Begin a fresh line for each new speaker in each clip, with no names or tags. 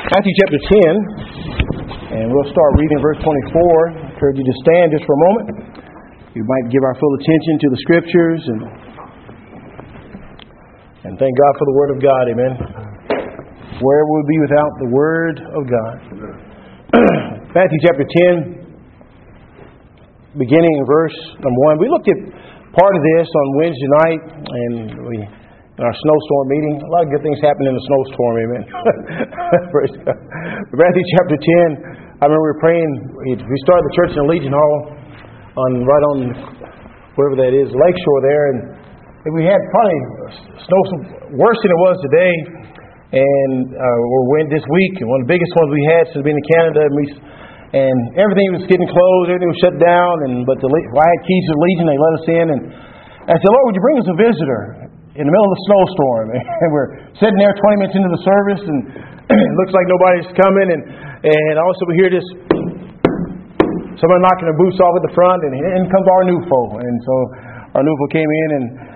Matthew chapter 10, and we'll start reading verse 24. I encourage you to stand just for a moment. You might give our full attention to the Scriptures and thank God for the Word of God. Amen. Where would we be without the Word of God? Matthew chapter 10, beginning in verse number 1. We looked at part of this on Wednesday night, and in our snowstorm meeting. A lot of good things happen in the snowstorm, amen. Praise God. Matthew chapter 10, I remember we were praying. We started the church in the Legion Hall, right on wherever that is, Lakeshore there, and we had probably snow worse than it was today, or went this week. And one of the biggest ones we had since being in Canada, and everything was getting closed, everything was shut down. But I had keys to the Legion; they let us in, and I said, "Lord, would you bring us a visitor?" In the middle of the snowstorm, and we're sitting there 20 minutes into the service, and it looks like nobody's coming, and also we hear this somebody knocking their boots off at the front, and in comes Arnulfo, and so Arnulfo came in,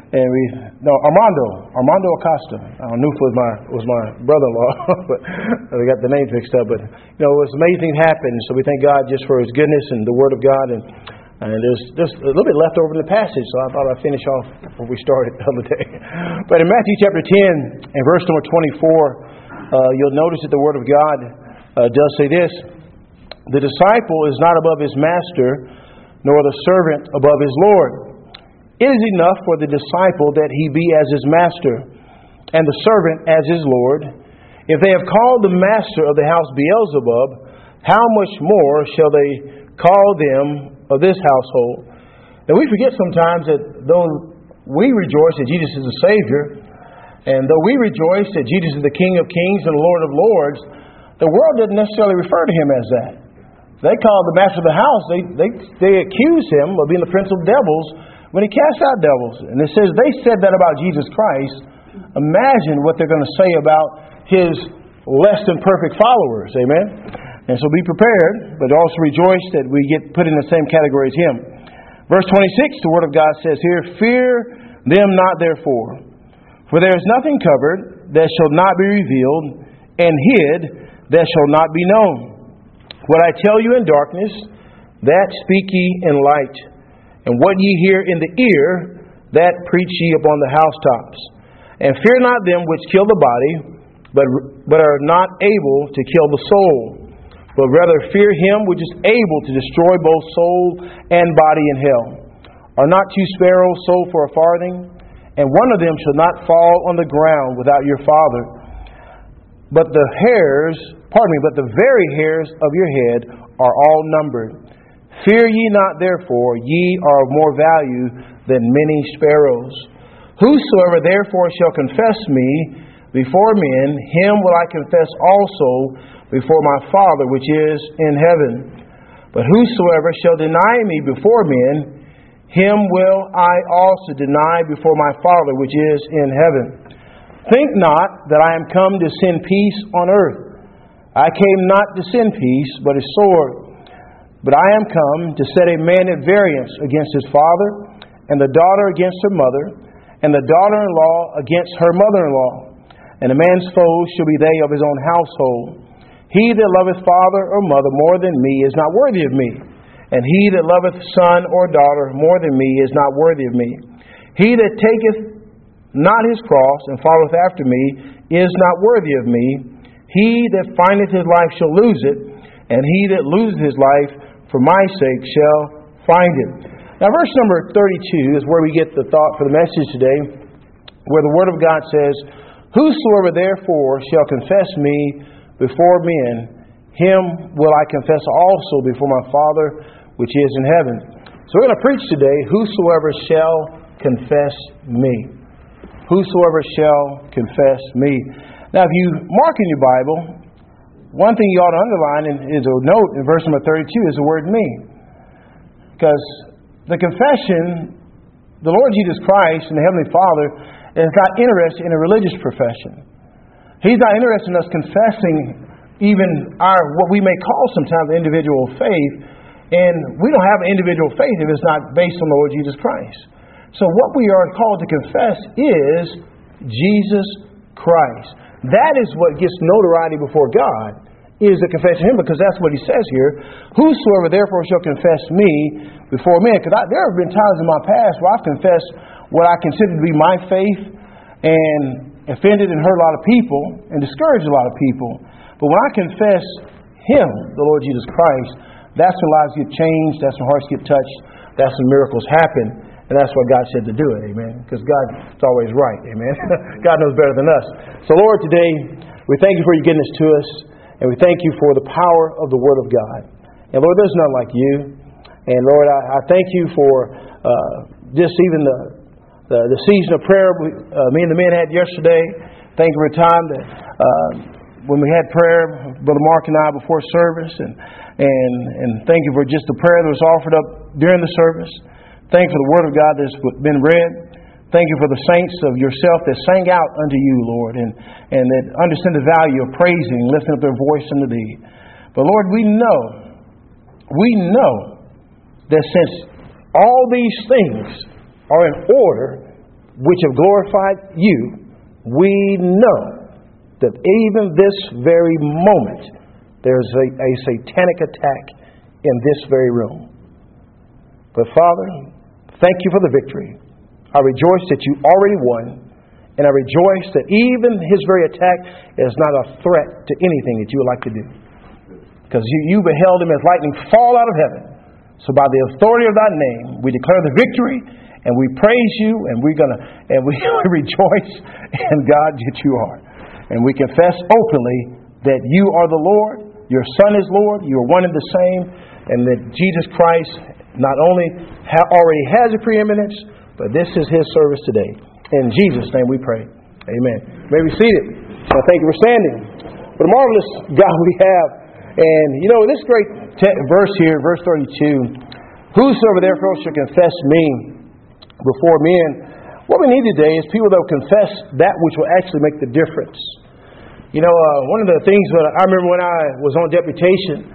Armando Acosta. Arnulfo was my brother-in-law, but we got the names mixed up. But it was amazing happened. So we thank God just for His goodness and the Word of God, and there's just a little bit left over in the passage, so I thought I'd finish off where we started the other day. But in Matthew chapter 10 and verse number 24, you'll notice that the Word of God does say this: the disciple is not above his master, nor the servant above his Lord. It is enough for the disciple that he be as his master, and the servant as his Lord. If they have called the master of the house Beelzebub, how much more shall they call them of this household? Now we forget sometimes that though we rejoice that Jesus is the Savior, and though we rejoice that Jesus is the King of Kings and the Lord of Lords, the world doesn't necessarily refer to Him as that. They call the master of the house, they accuse Him of being the prince of devils when He casts out devils. And it says they said that about Jesus Christ. Imagine what they're going to say about His less than perfect followers. Amen. And so be prepared, but also rejoice that we get put in the same category as Him. Verse 26, the Word of God says here, "Fear them not therefore, for there is nothing covered that shall not be revealed, and hid that shall not be known. What I tell you in darkness, that speak ye in light. And what ye hear in the ear, that preach ye upon the housetops. And fear not them which kill the body, but are not able to kill the soul. But rather fear Him which is able to destroy both soul and body in hell. Are not two sparrows sold for a farthing? And one of them shall not fall on the ground without your Father. But the very hairs of your head are all numbered. Fear ye not therefore, ye are of more value than many sparrows. Whosoever therefore shall confess me before men, him will I confess also before my Father which is in heaven. But whosoever shall deny me before men, him will I also deny before my Father which is in heaven. Think not that I am come to send peace on earth. I came not to send peace, but a sword. But I am come to set a man at variance against his father, and the daughter against her mother, and the daughter-in-law against her mother-in-law. And a man's foes shall be they of his own household. He that loveth father or mother more than me is not worthy of me. And he that loveth son or daughter more than me is not worthy of me. He that taketh not his cross and followeth after me is not worthy of me. He that findeth his life shall lose it, and he that loseth his life for my sake shall find it." Now verse number 32 is where we get the thought for the message today, where the Word of God says, "Whosoever therefore shall confess me before men, him will I confess also before my Father which is in heaven." So we're going to preach today, "Whosoever shall confess me." Whosoever shall confess me. Now if you mark in your Bible, one thing you ought to underline is a note in verse number 32 is the word "me." Because the confession, the Lord Jesus Christ and the Heavenly Father is not interested in a religious profession. He's not interested in us confessing even what we may call sometimes individual faith. And we don't have an individual faith if it's not based on the Lord Jesus Christ. So what we are called to confess is Jesus Christ. That is what gets notoriety before God, is the confession of Him, because that's what He says here. Whosoever therefore shall confess me before men. Because there have been times in my past where I've confessed what I consider to be my faith and offended and hurt a lot of people and discouraged a lot of people. But when I confess Him, the Lord Jesus Christ, that's when lives get changed, that's when hearts get touched, that's when miracles happen. And that's why God said to do it, amen. Because God is always right, amen. God knows better than us. So Lord, today, we thank You for Your goodness to us. And we thank You for the power of the Word of God. And Lord, there's none like You. And Lord, I thank You for just even the season of prayer me and the men had yesterday. Thank You for a time that when we had prayer, Brother Mark and I before service. And thank You for just the prayer that was offered up during the service. Thank You for the Word of God that's been read. Thank You for the saints of Yourself that sang out unto You, Lord, and that understand the value of praising and lifting up their voice unto Thee. But Lord, we know that since all these things are in order which have glorified You, we know that even this very moment there's a satanic attack in this very room. But Father, thank You for the victory. I rejoice that You already won. And I rejoice that even his very attack is not a threat to anything that you would like to do. Because you beheld him as lightning fall out of heaven. So by the authority of Thy name, we declare the victory, and we praise You, and we rejoice in God that You are. And we confess openly that You are the Lord, Your Son is Lord, You are one and the same, and that Jesus Christ not only already has a preeminence, but this is His service today. In Jesus' name we pray. Amen. You may be seated. I thank you for standing. What a marvelous God we have. And you know, this great verse here, verse 32, whosoever therefore shall confess me before men. What we need today is people that will confess that which will actually make the difference. You know, one of the things that I remember when I was on deputation,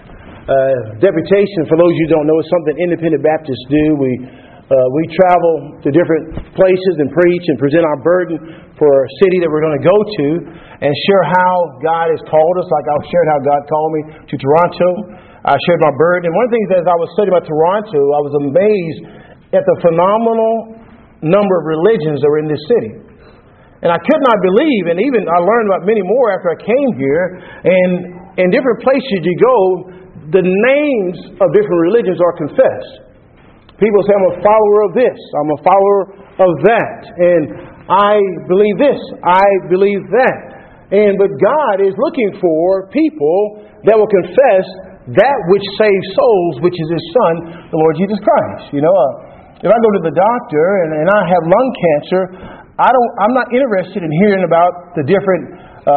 for those of you who don't know, is something independent Baptists do. We travel to different places and preach and present our burden for a city that we're going to go to and share how God has called us, like I shared how God called me to Toronto. I shared my burden. And one of the things as I was studying about Toronto, I was amazed at the phenomenal number of religions that were in this city. And I could not believe, and even I learned about many more after I came here, and in different places you go, the names of different religions are confessed. People say, I'm a follower of this, I'm a follower of that, and I believe this, I believe that. But God is looking for people that will confess that which saves souls, which is His Son, the Lord Jesus Christ. You know, if I go to the doctor and I have lung cancer, I'm not interested in hearing about the different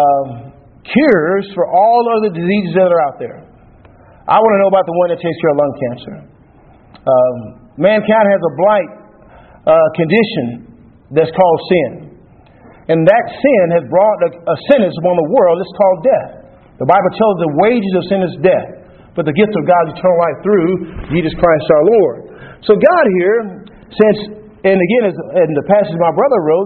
cures for all other diseases that are out there. I want to know about the one that takes care of lung cancer. Mankind has a blight condition that's called sin. And that sin has brought a sentence upon the world that's called death. The Bible tells us the wages of sin is death, but the gift of God is eternal life through Jesus Christ our Lord. So God here, and again, as in the passage my brother wrote,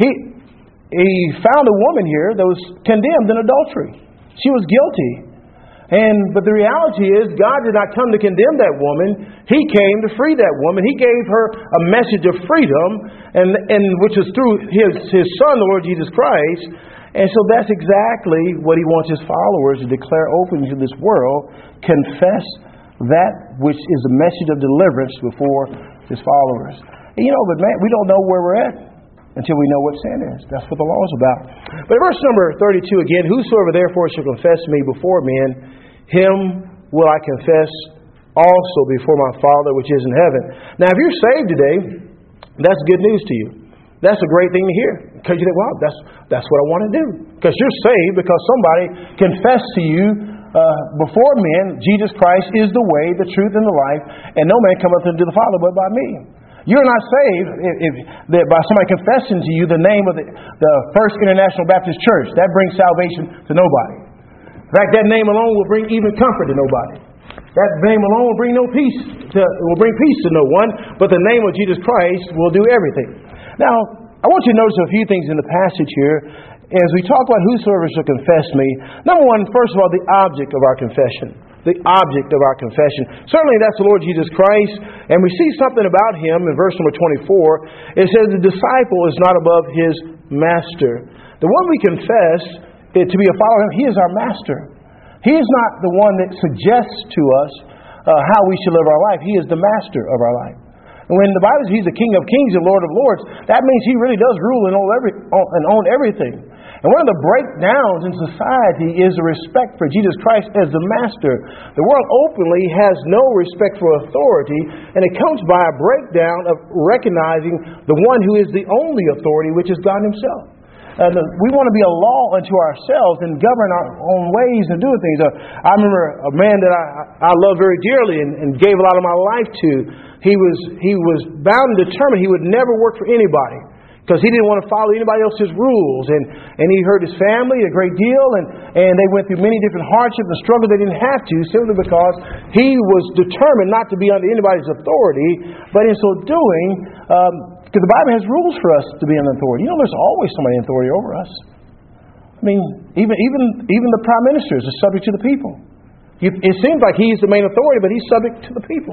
he found a woman here that was condemned in adultery. She was guilty. But the reality is, God did not come to condemn that woman. He came to free that woman. He gave her a message of freedom, and which was through His Son, the Lord Jesus Christ. And so that's exactly what He wants His followers to declare openly to this world. Confess that which is a message of deliverance before His followers. And but man, we don't know where we're at until we know what sin is. That's what the law is about. But in verse number 32 again, whosoever therefore shall confess me before men, him will I confess also before my Father which is in heaven. Now, if you're saved today, that's good news to you. That's a great thing to hear. Because you think, well, that's what I want to do. Because you're saved because somebody confessed to you before men, Jesus Christ is the way, the truth, and the life, and no man cometh unto the Father but by me. You're not saved if by somebody confessing to you the name of the First International Baptist Church. That brings salvation to nobody. In fact, that name alone will bring even comfort to nobody. That name alone will bring peace to no one. But the name of Jesus Christ will do everything. Now, I want you to notice a few things in the passage here. as we talk about whosoever shall confess me, number one, first of all, the object of our confession. The object of our confession. Certainly that's the Lord Jesus Christ. And we see something about Him in verse number 24. It says the disciple is not above his master. The one we confess to be a follower of Him, He is our master. He is not the one that suggests to us how we should live our life. He is the master of our life. And when the Bible says He's the King of Kings and Lord of Lords, that means He really does rule and own everything. And one of the breakdowns in society is the respect for Jesus Christ as the master. The world openly has no respect for authority, and it comes by a breakdown of recognizing the one who is the only authority, which is God Himself. We want to be a law unto ourselves and govern our own ways and doing things. I remember a man that I love very dearly and gave a lot of my life to. He was bound and determined he would never work for anybody, because he didn't want to follow anybody else's rules. And he hurt his family a great deal, and they went through many different hardships and struggles they didn't have to, simply because he was determined not to be under anybody's authority. But in so doing, because the Bible has rules for us to be under authority. You know, there's always somebody in authority over us. I mean, even the prime minister is subject to the people. It seems like he's the main authority, but he's subject to the people.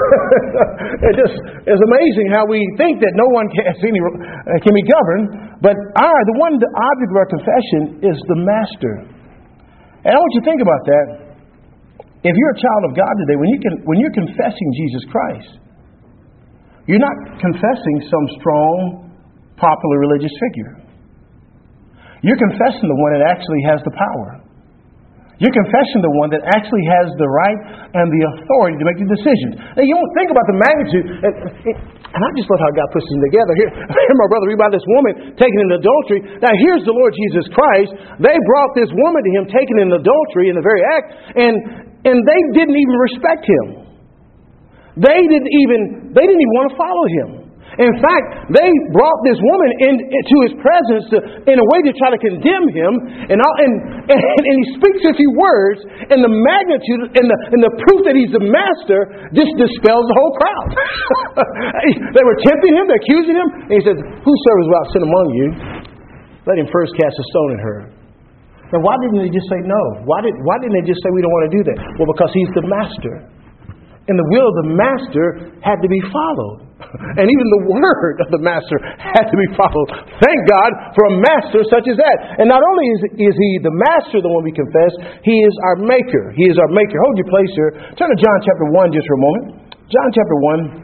It's amazing how we think that no one can be governed, but the object of our confession is the master. And I want you to think about that. If you're a child of God today, when you're confessing Jesus Christ, you're not confessing some strong, popular religious figure. You're confessing the one that actually has the power. You're confessing the one that actually has the right and the authority to make the decisions. Now, you don't think about the magnitude. And I just love how God puts them together. Here my brother read about this woman taken in adultery. Now, here's the Lord Jesus Christ. They brought this woman to Him taken in adultery in the very act, and they didn't even respect Him. They didn't even want to follow Him. In fact, they brought this woman into His presence in a way to try to condemn Him, and He speaks a few words, and the magnitude and the proof that He's the master just dispels the whole crowd. They were tempting Him, they're accusing Him, and He says, "Whosoever is without sin among you, let him first cast a stone at her." Now, why didn't they just say no? Why didn't they just say we don't want to do that? Well, because He's the master. And the will of the master had to be followed. And even the word of the master had to be followed. Thank God for a master such as that. And not only is He the master, the one we confess, He is our maker. He is our maker. Hold your place here. Turn to John chapter 1 just for a moment. John chapter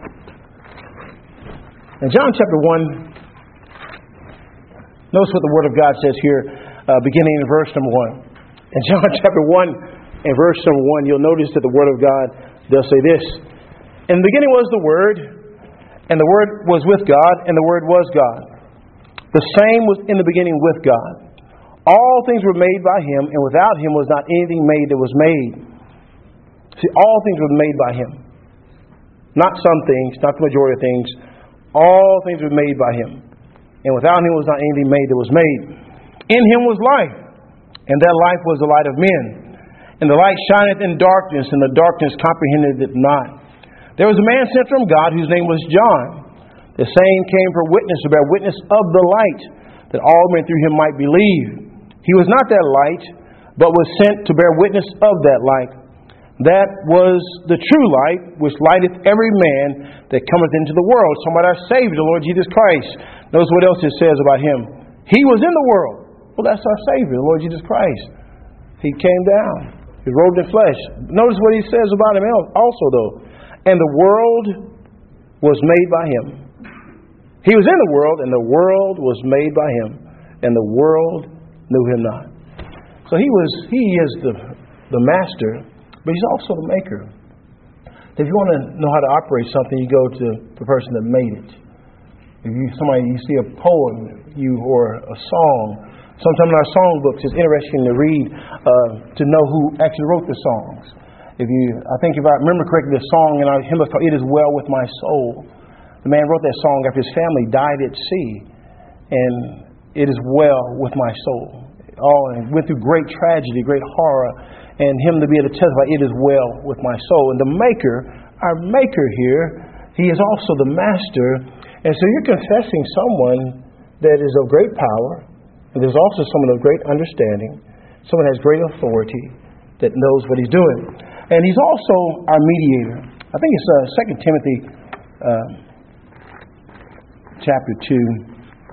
1. In John chapter 1, notice what the Word of God says here, beginning in verse number 1. In John chapter 1 and verse number 1, you'll notice that the Word of God does say this. In the beginning was the Word, and the Word was with God, and the Word was God. The same was in the beginning with God. All things were made by Him, and without Him was not anything made that was made. See, all things were made by Him. Not some things, not the majority of things. All things were made by Him. And without Him was not anything made that was made. In Him was life, and that life was the light of men. And the light shineth in darkness, and the darkness comprehended it not. There was a man sent from God whose name was John. The same came for witness, to bear witness of the light, that all men through him might believe. He was not that light, but was sent to bear witness of that light. That was the true light, which lighteth every man that cometh into the world. Talking about our Savior, the Lord Jesus Christ. Notice what else it says about Him. He was in the world. Well, that's our Savior, the Lord Jesus Christ. He came down. He robed in flesh. Notice what He says about Him also, though. And the world was made by Him. He was in the world, and the world was made by Him, and the world knew Him not. So He is the master, but He's also the maker. If you want to know how to operate something, you go to the person that made it. If you see a poem or a song, sometimes in our songbooks it's interesting to read to know who actually wrote the songs. I think if I remember correctly, the song in our hymn was called "It Is Well With My Soul." The man wrote that song after his family died at sea, and it is well with my soul. And went through great tragedy, great horror, and him to be able to testify, "It is well with my soul." And the Maker, our Maker here, He is also the Master. And so you're confessing someone that is of great power, And there's also someone of great understanding, someone has great authority that knows what he's doing. And he's also our mediator. I think it's 2 Timothy chapter 2.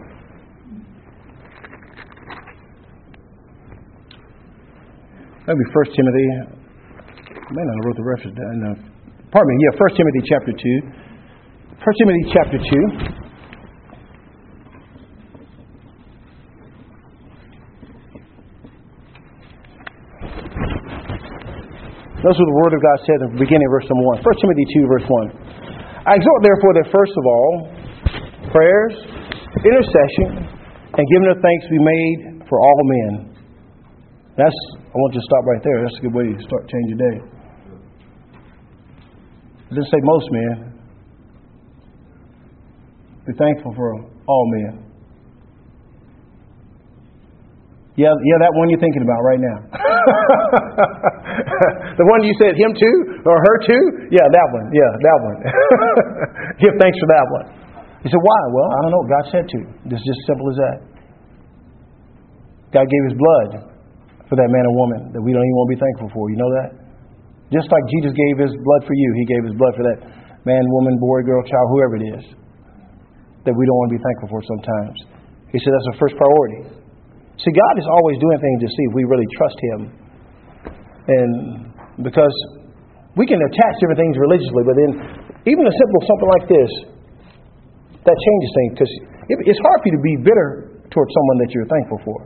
Maybe 1 Timothy. I may not have wrote the reference down. Pardon me. Yeah, 1 Timothy chapter 2. 1 Timothy chapter 2. Notice what the Word of God said at the beginning of verse number 1. 1 Timothy 2, verse 1. I exhort, therefore, that first of all, prayers, intercession, and giving of thanks be made for all men. I want you to stop right there. That's a good way to start changing your day. It didn't say most men. Be thankful for all men. Yeah, that one you're thinking about right now. The one you said him too or her too? Yeah, that one. Yeah, that one. Give thanks for that one. You said, why? Well, I don't know. God said to. It's just simple as that. God gave His blood for that man or woman that we don't even want to be thankful for. You know that? Just like Jesus gave His blood for you, He gave His blood for that man, woman, boy, girl, child, whoever it is, that we don't want to be thankful for sometimes. He said that's the first priority. See, God is always doing things to see if we really trust Him. And because we can attach different things religiously, but then even a simple something like this, that changes things. Because it's hard for you to be bitter towards someone that you're thankful for.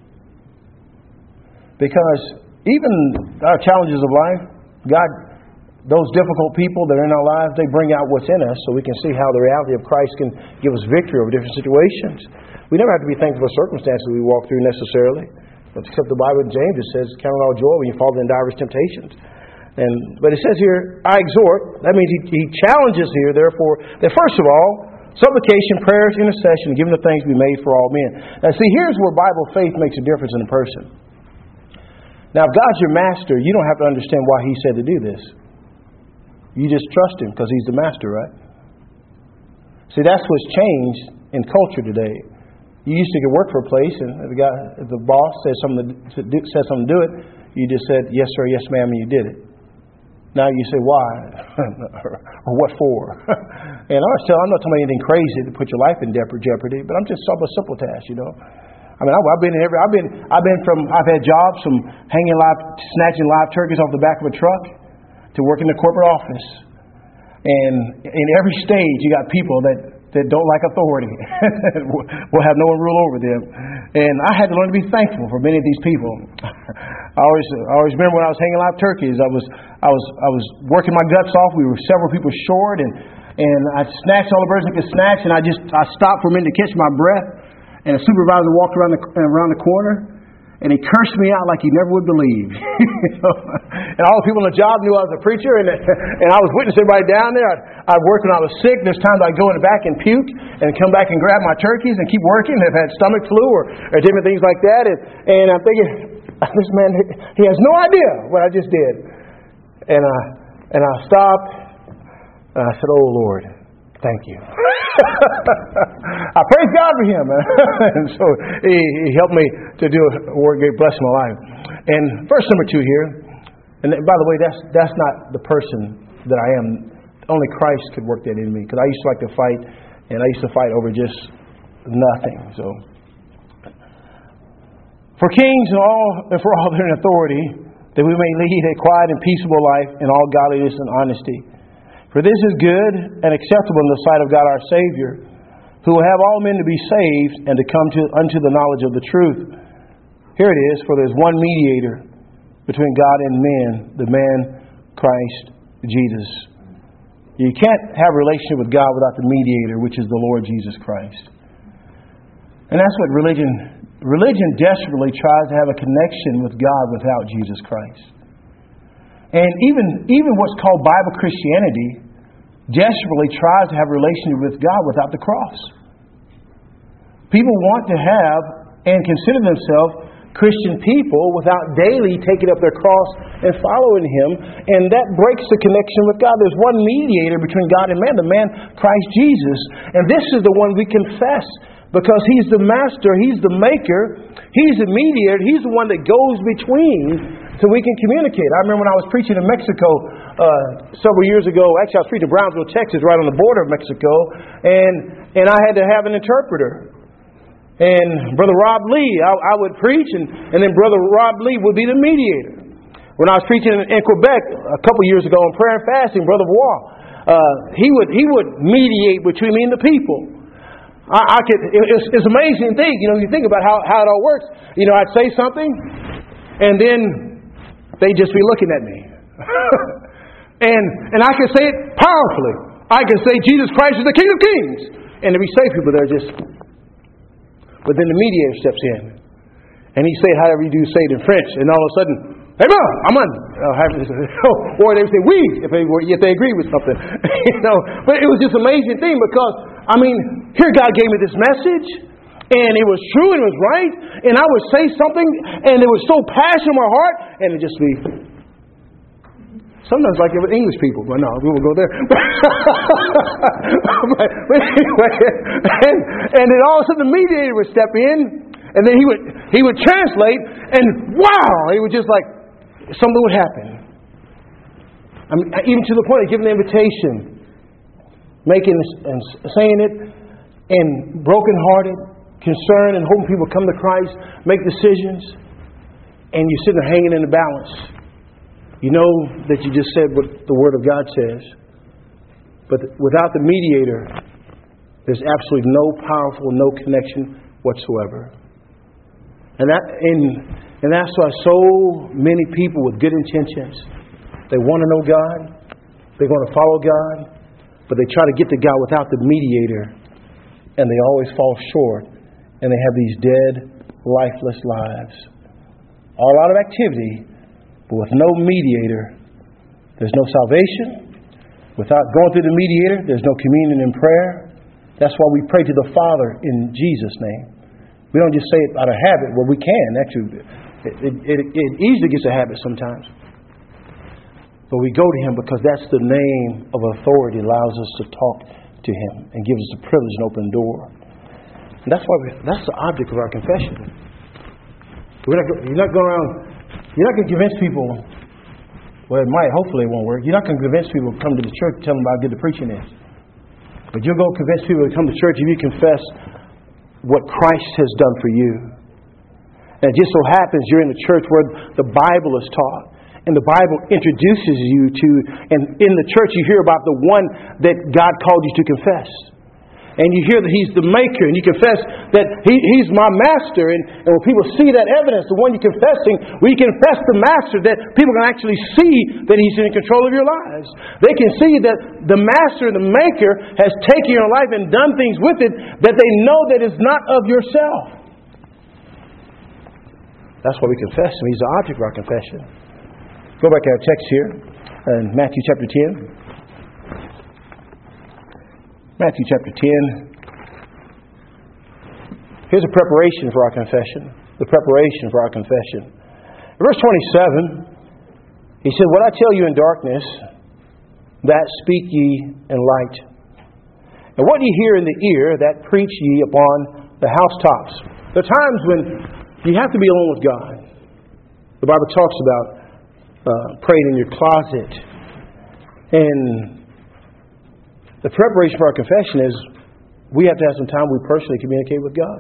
Because even our challenges of life, God, those difficult people that are in our lives, they bring out what's in us so we can see how the reality of Christ can give us victory over different situations. We never have to be thankful for circumstances we walk through necessarily. Except the Bible in James, it says, count it all joy when you fall into diverse temptations. But it says here, I exhort. That means he challenges here, therefore, that first of all, supplication, prayers, intercession, giving the thanks be made for all men. Now see, here's where Bible faith makes a difference in a person. Now, if God's your master, you don't have to understand why He said to do this. You just trust Him because He's the master, right? See, that's what's changed in culture today. You used to work for a place, and if the boss says something to do it, you just said, yes, sir, yes, ma'am, and you did it. Now you say, why? Or what for? And I'm not talking about anything crazy to put your life in jeopardy, but I'm just talking about simple tasks, you know. I mean, I've had jobs from snatching live turkeys off the back of a truck to working in the corporate office. And in every stage, you got people that don't like authority. Will have no one rule over them. And I had to learn to be thankful for many of these people. I always remember when I was hanging live turkeys, I was working my guts off. We were several people short, and I snatched all the birds I could snatch, and I stopped for a minute to catch my breath. And a supervisor walked around the corner, and he cursed me out like you never would believe. And all the people on the job knew I was a preacher, and I was witnessing everybody down there. I'd work when I was sick. There's times I'd go in the back and puke and come back and grab my turkeys and keep working. I've had stomach flu or different things like that. And I'm thinking, this man, he has no idea what I just did. And I stopped, and I said, oh, Lord, thank you. I praise God for him. And so he helped me to do a work, bless my life. And verse number 2 here. And by the way, that's not the person that I am. Only Christ could work that in me. Because I used to like to fight, and I used to fight over just nothing. So, for kings and for all their authority, that we may lead a quiet and peaceable life in all godliness and honesty. For this is good and acceptable in the sight of God our Savior, who will have all men to be saved and to come unto the knowledge of the truth. Here it is, for there's one mediator between God and men, the man Christ Jesus. You can't have a relationship with God without the mediator, which is the Lord Jesus Christ. And that's what religion desperately tries to have a connection with God without Jesus Christ. And even what's called Bible Christianity desperately tries to have a relationship with God without the cross. People want to have and consider themselves Christian people without daily taking up their cross and following Him. And that breaks the connection with God. There's one mediator between God and man, the man Christ Jesus. And this is the one we confess Because He's the master, He's the maker, He's the mediator, He's the one that goes between so we can communicate. I remember when I was preaching in Mexico several years ago. Actually, I was preaching in Brownsville, Texas, right on the border of Mexico, and I had to have an interpreter. And Brother Rob Lee, I would preach, and then Brother Rob Lee would be the mediator. When I was preaching in Quebec a couple years ago on prayer and fasting, Brother Wall, he would mediate between me and the people. It's an amazing thing, you think about how it all works. I'd say something, and then they'd just be looking at me. and I can say it powerfully. I can say Jesus Christ is the King of Kings. And there'd be safe people there just... But then the mediator steps in. And he say it however you do say it in French. And all of a sudden, hey, man, I'm on. Or they would say, oui, if they agree with something. But it was just an amazing thing because, here God gave me this message. And it was true and it was right. And I would say something and it was so passionate in my heart. And it just be... Sometimes like it with English people, but no, we won't go there. but anyway, and then all of a sudden the mediator would step in, and then he would translate, and wow, he would just like something would happen. Even to the point of giving the invitation, making and saying it, and brokenhearted, concerned, and hoping people come to Christ, make decisions, and you're sitting there hanging in the balance. You know that you just said what the Word of God says. But without the mediator, there's absolutely no no connection whatsoever. And that's why so many people with good intentions, they want to know God, they want to follow God, but they try to get to God without the mediator, and they always fall short, and they have these dead, lifeless lives. A lot of activity, but with no mediator, there's no salvation. Without going through the mediator, there's no communion in prayer. That's why we pray to the Father in Jesus' name. We don't just say it out of habit. Well, we can. Actually, it easily gets a habit sometimes. But we go to Him because that's the name of authority that allows us to talk to Him and gives us the privilege and open door. And that's the object of our confession. You're not going to convince people, well, it might, hopefully it won't work. You're not going to convince people to come to the church and tell them how good the preaching is. But you'll go convince people to come to church if you confess what Christ has done for you. And it just so happens you're in the church where the Bible is taught. And the Bible introduces you to, and in the church you hear about the one that God called you to confess. And you hear that He's the maker, and you confess that He's my master. And when people see that evidence, the one you're confessing, when you confess the master, that people can actually see that He's in control of your lives. They can see that the master, the maker, has taken your life and done things with it that they know that is not of yourself. That's why we confess Him. He's the object of our confession. Go back to our text here in Matthew chapter 10. Matthew chapter 10. Here's a preparation for our confession. The preparation for our confession. In verse 27, He said, "What I tell you in darkness, that speak ye in light. And what ye hear in the ear, that preach ye upon the housetops." There are times when you have to be alone with God. The Bible talks about praying in your closet. And the preparation for our confession is we have to have some time we personally communicate with God.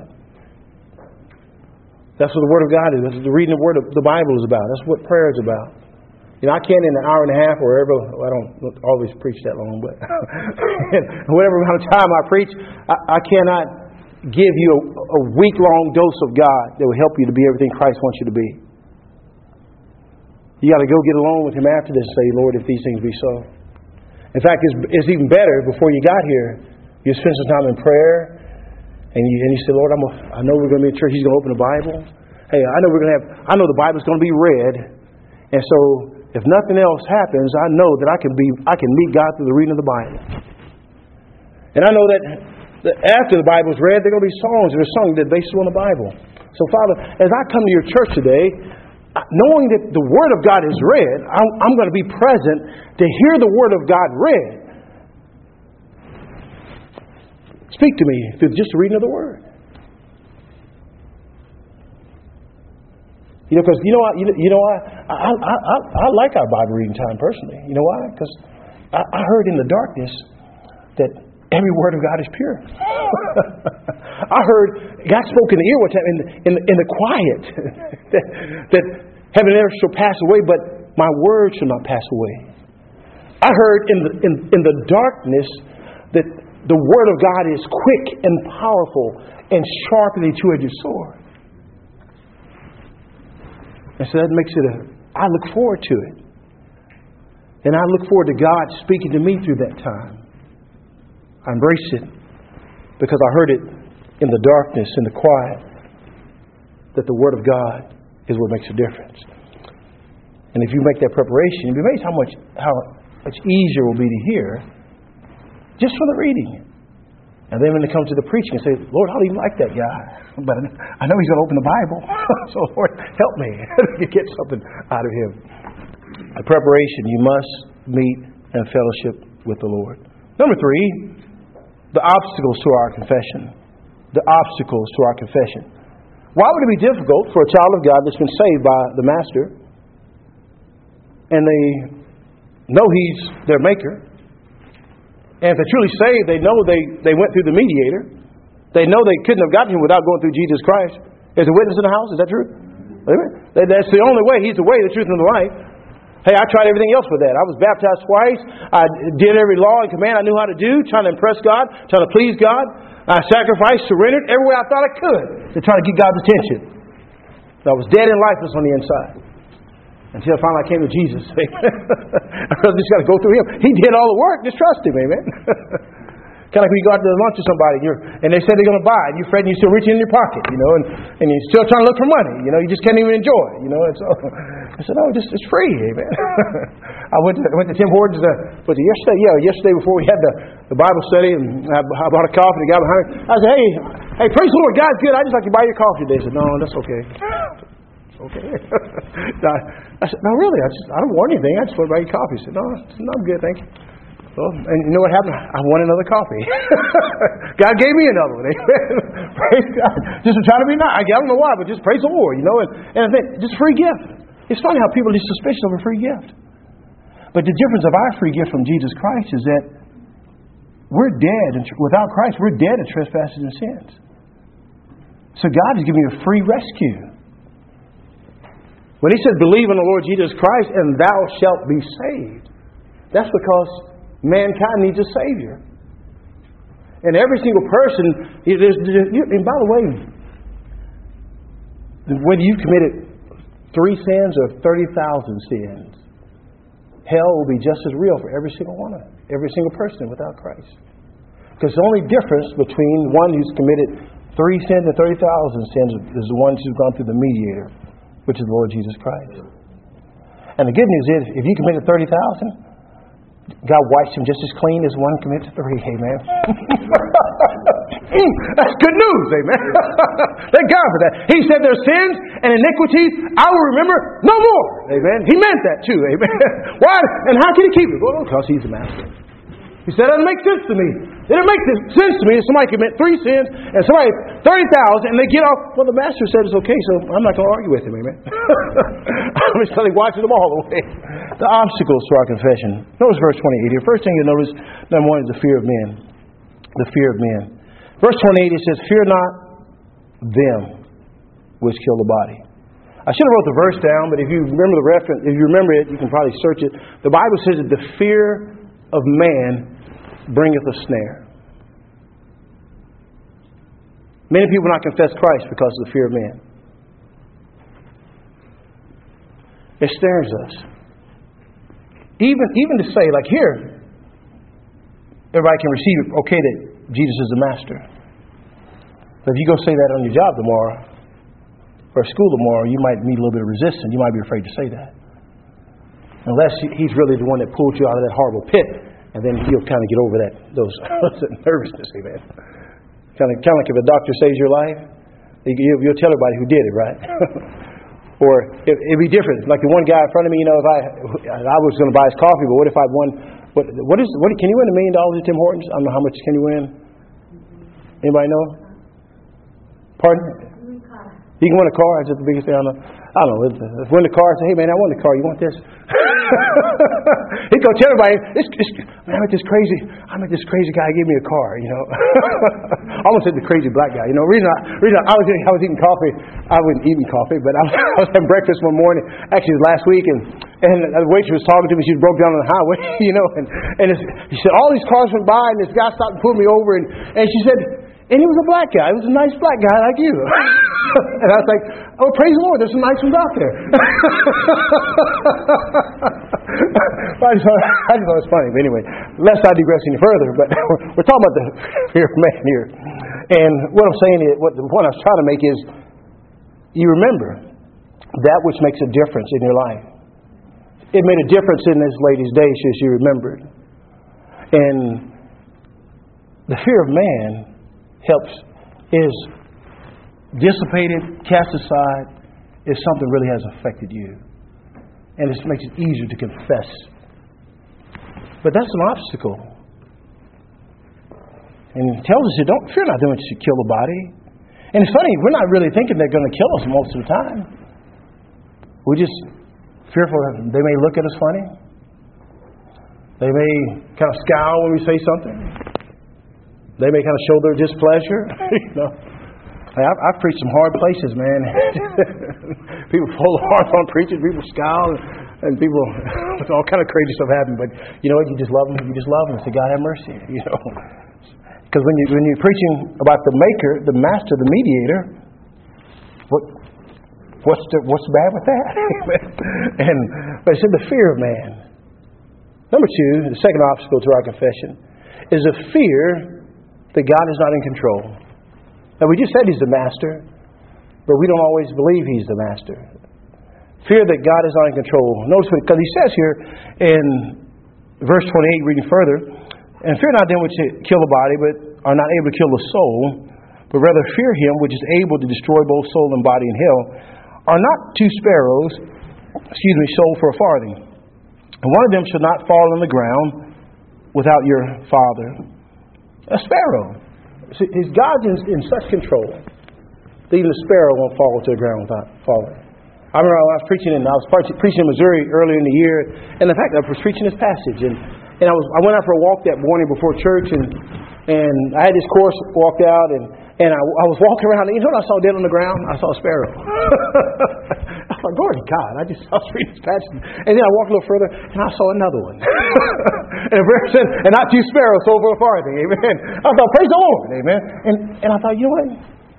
That's what the Word of God is. That's what the reading the Word of the Bible is about. That's what prayer is about. I can't in an hour and a half or whatever. I don't always preach that long, but whatever amount of time I preach, I cannot give you a week-long dose of God that will help you to be everything Christ wants you to be. You got to go get alone with Him after this and say, "Lord, if these things be so." In fact, it's even better before you got here. You spend some time in prayer, and you say, "Lord, I know we're going to be in church. He's going to open the Bible. Hey, I know the Bible's going to be read, and so if nothing else happens, I know that I can meet God through the reading of the Bible. And I know that after the Bible's read, there are going to be songs that are sung that are based on the Bible. So, Father, as I come to your church today, knowing that the Word of God is read, I'm going to be present to hear the Word of God read. Speak to me through just the reading of the Word. Because I like our Bible reading time personally. You know why? Because I heard in the darkness that every word of God is pure. I heard God spoke in the ear one time in the quiet that heaven and earth shall pass away, but my word shall not pass away. I heard in the darkness that the word of God is quick and powerful and sharper than a two-edged sword. And so that makes it I look forward to it. And I look forward to God speaking to me through that time. I embrace it because I heard it in the darkness, in the quiet, that the Word of God is what makes a difference. And if you make that preparation, you'll be amazed how much easier it will be to hear just from the reading. And then when it comes to the preaching, I say, Lord, how do you like that guy? But I know he's going to open the Bible. So, Lord, help me to get something out of him. A preparation, you must meet and fellowship with the Lord. Number 3, the obstacles to our confession. The obstacles to our confession. Why would it be difficult for a child of God that's been saved by the Master, and they know He's their Maker, and if they're truly saved, they know they went through the mediator. They know they couldn't have gotten Him without going through Jesus Christ. There's a witness in the house. Is that true? That's the only way. He's the way, the truth, and the life. Hey, I tried everything else with that. I was baptized twice. I did every law and command I knew how to do, trying to impress God, trying to please God. I sacrificed, surrendered every way I thought I could to try to get God's attention. I was dead and lifeless on the inside. Until finally I came to Jesus. I just got to go through Him. He did all the work. Just trust Him, amen. Kind of like when you go out to lunch with somebody and they say they're going to buy it. You're afraid and you're still reaching in your pocket, and you're still trying to look for money. You just can't even enjoy it, And so I said, no, it's free, amen. I went to Tim Hortons, was it yesterday? Yeah, yesterday before we had the Bible study, and I bought a coffee. The guy behind me, I said, hey, praise the Lord, God's good. I just like to buy your coffee today. He said, no, that's okay. Okay. I said, no, really, I don't want anything. I just want to buy you coffee. He said, no, I'm good, thank you. Well, and you know what happened? I won another coffee. God gave me another one. Praise God. Just trying to be nice. I don't know why, but just praise the Lord, And I think, just a free gift. It's funny how people are suspicious of a free gift. But the difference of our free gift from Jesus Christ is that we're dead. Without Christ, we're dead in trespasses and sins. So God is giving you a free rescue. When He said, believe in the Lord Jesus Christ and thou shalt be saved, that's because mankind needs a Savior. And every single person, and by the way, whether you've committed 3 sins or 30,000 sins, hell will be just as real for every single one of them, every single person without Christ. Because the only difference between one who's committed 3 sins and 30,000 sins is the one who's gone through the mediator, which is the Lord Jesus Christ. And the good news is, if you committed 30,000, God wipes him just as clean as one committed 3. Amen. That's good news. Amen. Thank God for that. He said their sins and iniquities I will remember no more. Amen. He meant that too. Amen. Why? And how can He keep it? Well, because He's the Master. He said, it doesn't make sense to me. It doesn't make sense to me if somebody commit 3 sins and somebody 30,000 and they get off. Well, the Master said it's okay, so I'm not going to argue with him. Amen. I'm just telling watching them all the way. The obstacles to our confession. Notice verse 28 here. First thing you'll notice, number 1 is the fear of men. The fear of men. Verse 28, it says, fear not them which kill the body. I should have wrote the verse down, but if you remember the reference, if you remember it, you can probably search it. The Bible says that the fear of man bringeth a snare. Many people not confess Christ because of the fear of man. It snares us. Even to say, like here, everybody can receive it, okay, that Jesus is the Master. But if you go say that on your job tomorrow, or school tomorrow, you might meet a little bit of resistance. You might be afraid to say that. Unless He's really the one that pulled you out of that horrible pit, and then He'll kind of get over those nervousness, amen. Kind of like if a doctor saves your life, you'll tell everybody who did it, right? Or it'd be different. Like the one guy in front of me, if I was going to buy his coffee, but what if I'd won? What can you win $1 million at Tim Hortons? I don't know how much can you win. Anybody know? Pardon? You can win a car. It's just the biggest thing I don't know. If win the car, say, hey, man, I won the car. You want this? He'd go tell everybody, man, I met this crazy guy gave me a car, you know. I almost said the crazy black guy. You know, reason I was eating coffee. I wasn't eating coffee, but I was having breakfast one morning. Actually, it was last week, and the waitress was talking to me. She broke down on the highway, you know, and she said, all these cars went by, and this guy stopped and pulled me over, and she said, and he was a black guy. He was a nice black guy like you. And I was like, oh, praise the Lord, there's some nice ones out there. I just thought it was funny. But anyway, lest I digress any further, but we're talking about the fear of man here. And what I'm saying is, what the point I was trying to make is, you remember that which makes a difference in your life. It made a difference in this lady's day, as she remembered. And the fear of man is dissipated, cast aside, if something really has affected you. And it makes it easier to confess. But that's an obstacle. And it tells us, fear not them which should kill the body. And it's funny, we're not really thinking they're going to kill us most of the time. We're just fearful that they may look at us funny. They may kind of scowl when we say something. They may kind of show their displeasure. You know, I've preached some hard places, man. People fold their arms on preaching. People scowl, and people all kind of crazy stuff happen. But you know what? You just love them. You just love them. Say, God have mercy. You know, because when you're preaching about the Maker, the Master, the Mediator, what's bad with that? But it said the fear of man. Number 2, the second obstacle to our confession is a fear that God is not in control. Now, we just said He's the master, but we don't always believe He's the master. Fear that God is not in control. Notice what, because He says here in verse 28, reading further, and fear not them which kill the body, but are not able to kill the soul, but rather fear Him which is able to destroy both soul and body in hell. Are not 2 sparrows, sold for a farthing? And one of them shall not fall on the ground without your Father. A sparrow. See, God's in such control that even a sparrow won't fall to the ground without falling. I remember I was preaching in Missouri earlier in the year, and in fact I was preaching this passage, and I went out for a walk that morning before church, and I had this course walked out, and I was walking around, and you know what I saw dead on the ground? I saw a sparrow. I thought, glory to God. I was reading this passage. And then I walked a little further, and I saw another one. and not 2 sparrows sold for a farthing. Amen. I thought, praise the Lord. Amen. And I thought, you know what?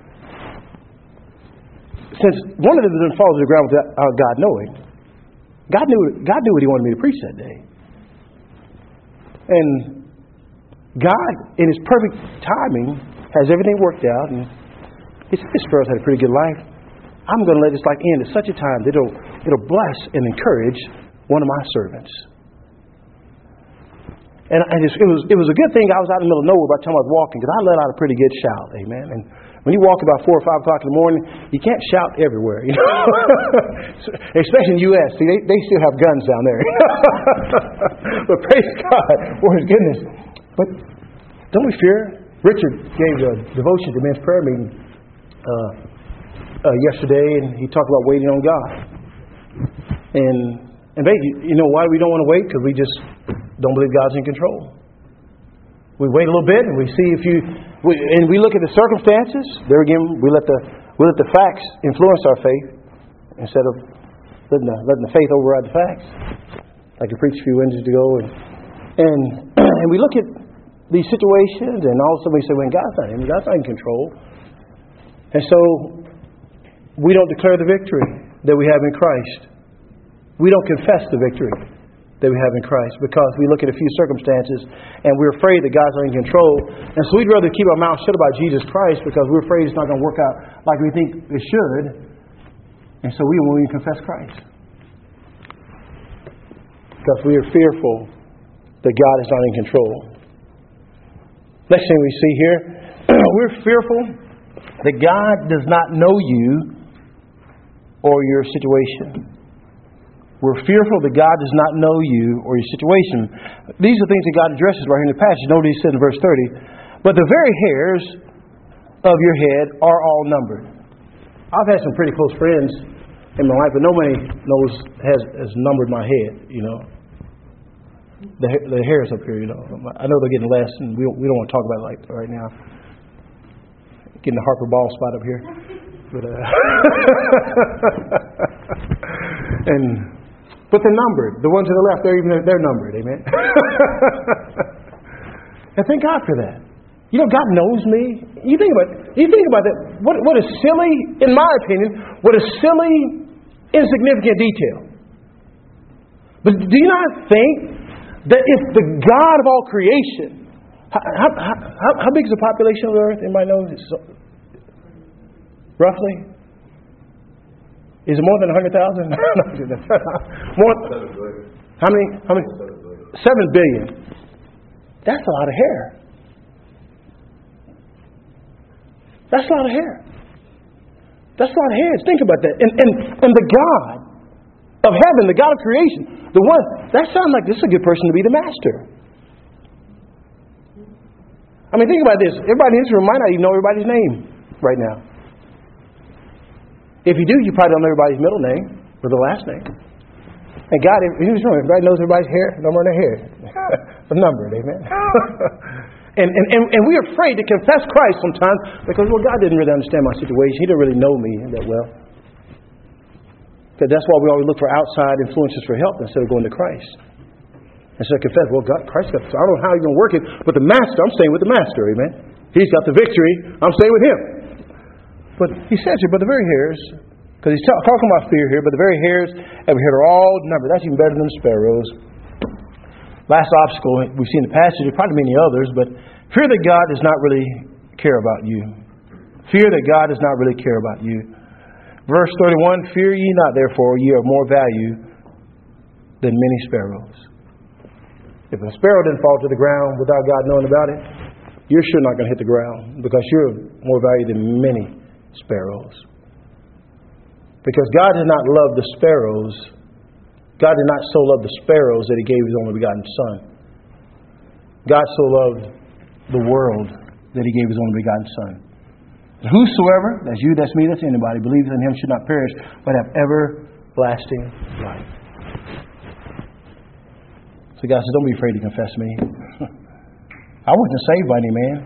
Since one of them didn't fall to the ground without God knowing, God knew what He wanted me to preach that day. And God, in His perfect timing, has everything worked out, and this sparrow's had a pretty good life. I'm going to let this life end at such a time that it'll bless and encourage one of my servants. And it was a good thing I was out in the middle of nowhere by the time I was walking, because I let out a pretty good shout, amen. And when you walk about 4 or 5 o'clock in the morning, you can't shout everywhere, you know. Especially in the U.S. See, they still have guns down there. But praise God for His goodness. But don't we fear? Richard gave a devotion to men's prayer meeting yesterday, and he talked about waiting on God. And you know why we don't want to wait? Because we just don't believe God's in control. We wait a little bit, and we see and we look at the circumstances. There again, we let the facts influence our faith instead of letting the faith override the facts. Like I preached a few Wednesdays ago, and we look at these situations, and all of a sudden we say, "Well, God's not in control," and so we don't declare the victory that we have in Christ. We don't confess the victory that we have in Christ because we look at a few circumstances and we're afraid that God's not in control. And so we'd rather keep our mouth shut about Jesus Christ because we're afraid it's not going to work out like we think it should. And so we won't even confess Christ because we are fearful that God is not in control. Next thing we see here, we're fearful that God does not know you or your situation. We're fearful that God does not know you or your situation. These are things that God addresses right here in the passage. Notice He said in verse 30, "But the very hairs of your head are all numbered." I've had some pretty close friends in my life, but nobody has numbered my head, you know. The hairs up here, you know. I know they're getting less, and we don't want to talk about it like right now. Getting the Harper ball spot up here. But but they're numbered. The ones to the left, they're numbered. Amen. And thank God for that. You know, God knows me. You think about that. What a silly, in my opinion, what a silly, insignificant detail. But do you not think that if the God of all creation, how big is the population of the earth? Anybody know? Roughly? Is it more than 100,000? More. How many? 7 billion. That's a lot of hair. That's a lot of hair. That's a lot of hairs. Think about that. And the God of heaven, the God of creation, the one, that sounds like this is a good person to be the master. I mean, think about this. Everybody in this room might not even know everybody's name right now. If you do, you probably don't know everybody's middle name or the last name. And God, everybody knows everybody's hair, number on their hair. The number, amen. And we're afraid to confess Christ sometimes because, well, God didn't really understand my situation. He didn't really know me that well. Because that's why we always look for outside influences for help instead of going to Christ. Instead of confess, well, God, Christ got this. I don't know how He's going to work it, but the Master, I'm staying with the Master, amen. He's got the victory. I'm staying with Him. But He says here, but the very hairs, because He's talking about fear here, but the very hairs of your head are all numbered. That's even better than the sparrows. Last obstacle we've seen in the passage, probably many others, but fear that God does not really care about you. Fear that God does not really care about you. Verse 31, fear ye not, therefore, ye are of more value than many sparrows. If a sparrow didn't fall to the ground without God knowing about it, you're sure not going to hit the ground because you're of more value than many sparrows. Because God did not love the sparrows. God did not so love the sparrows that He gave His only begotten Son. God so loved the world that He gave His only begotten Son. Whosoever, that's you, that's me, that's anybody, believes in Him should not perish, but have everlasting life. So God says, don't be afraid to confess me. I wasn't saved by any man.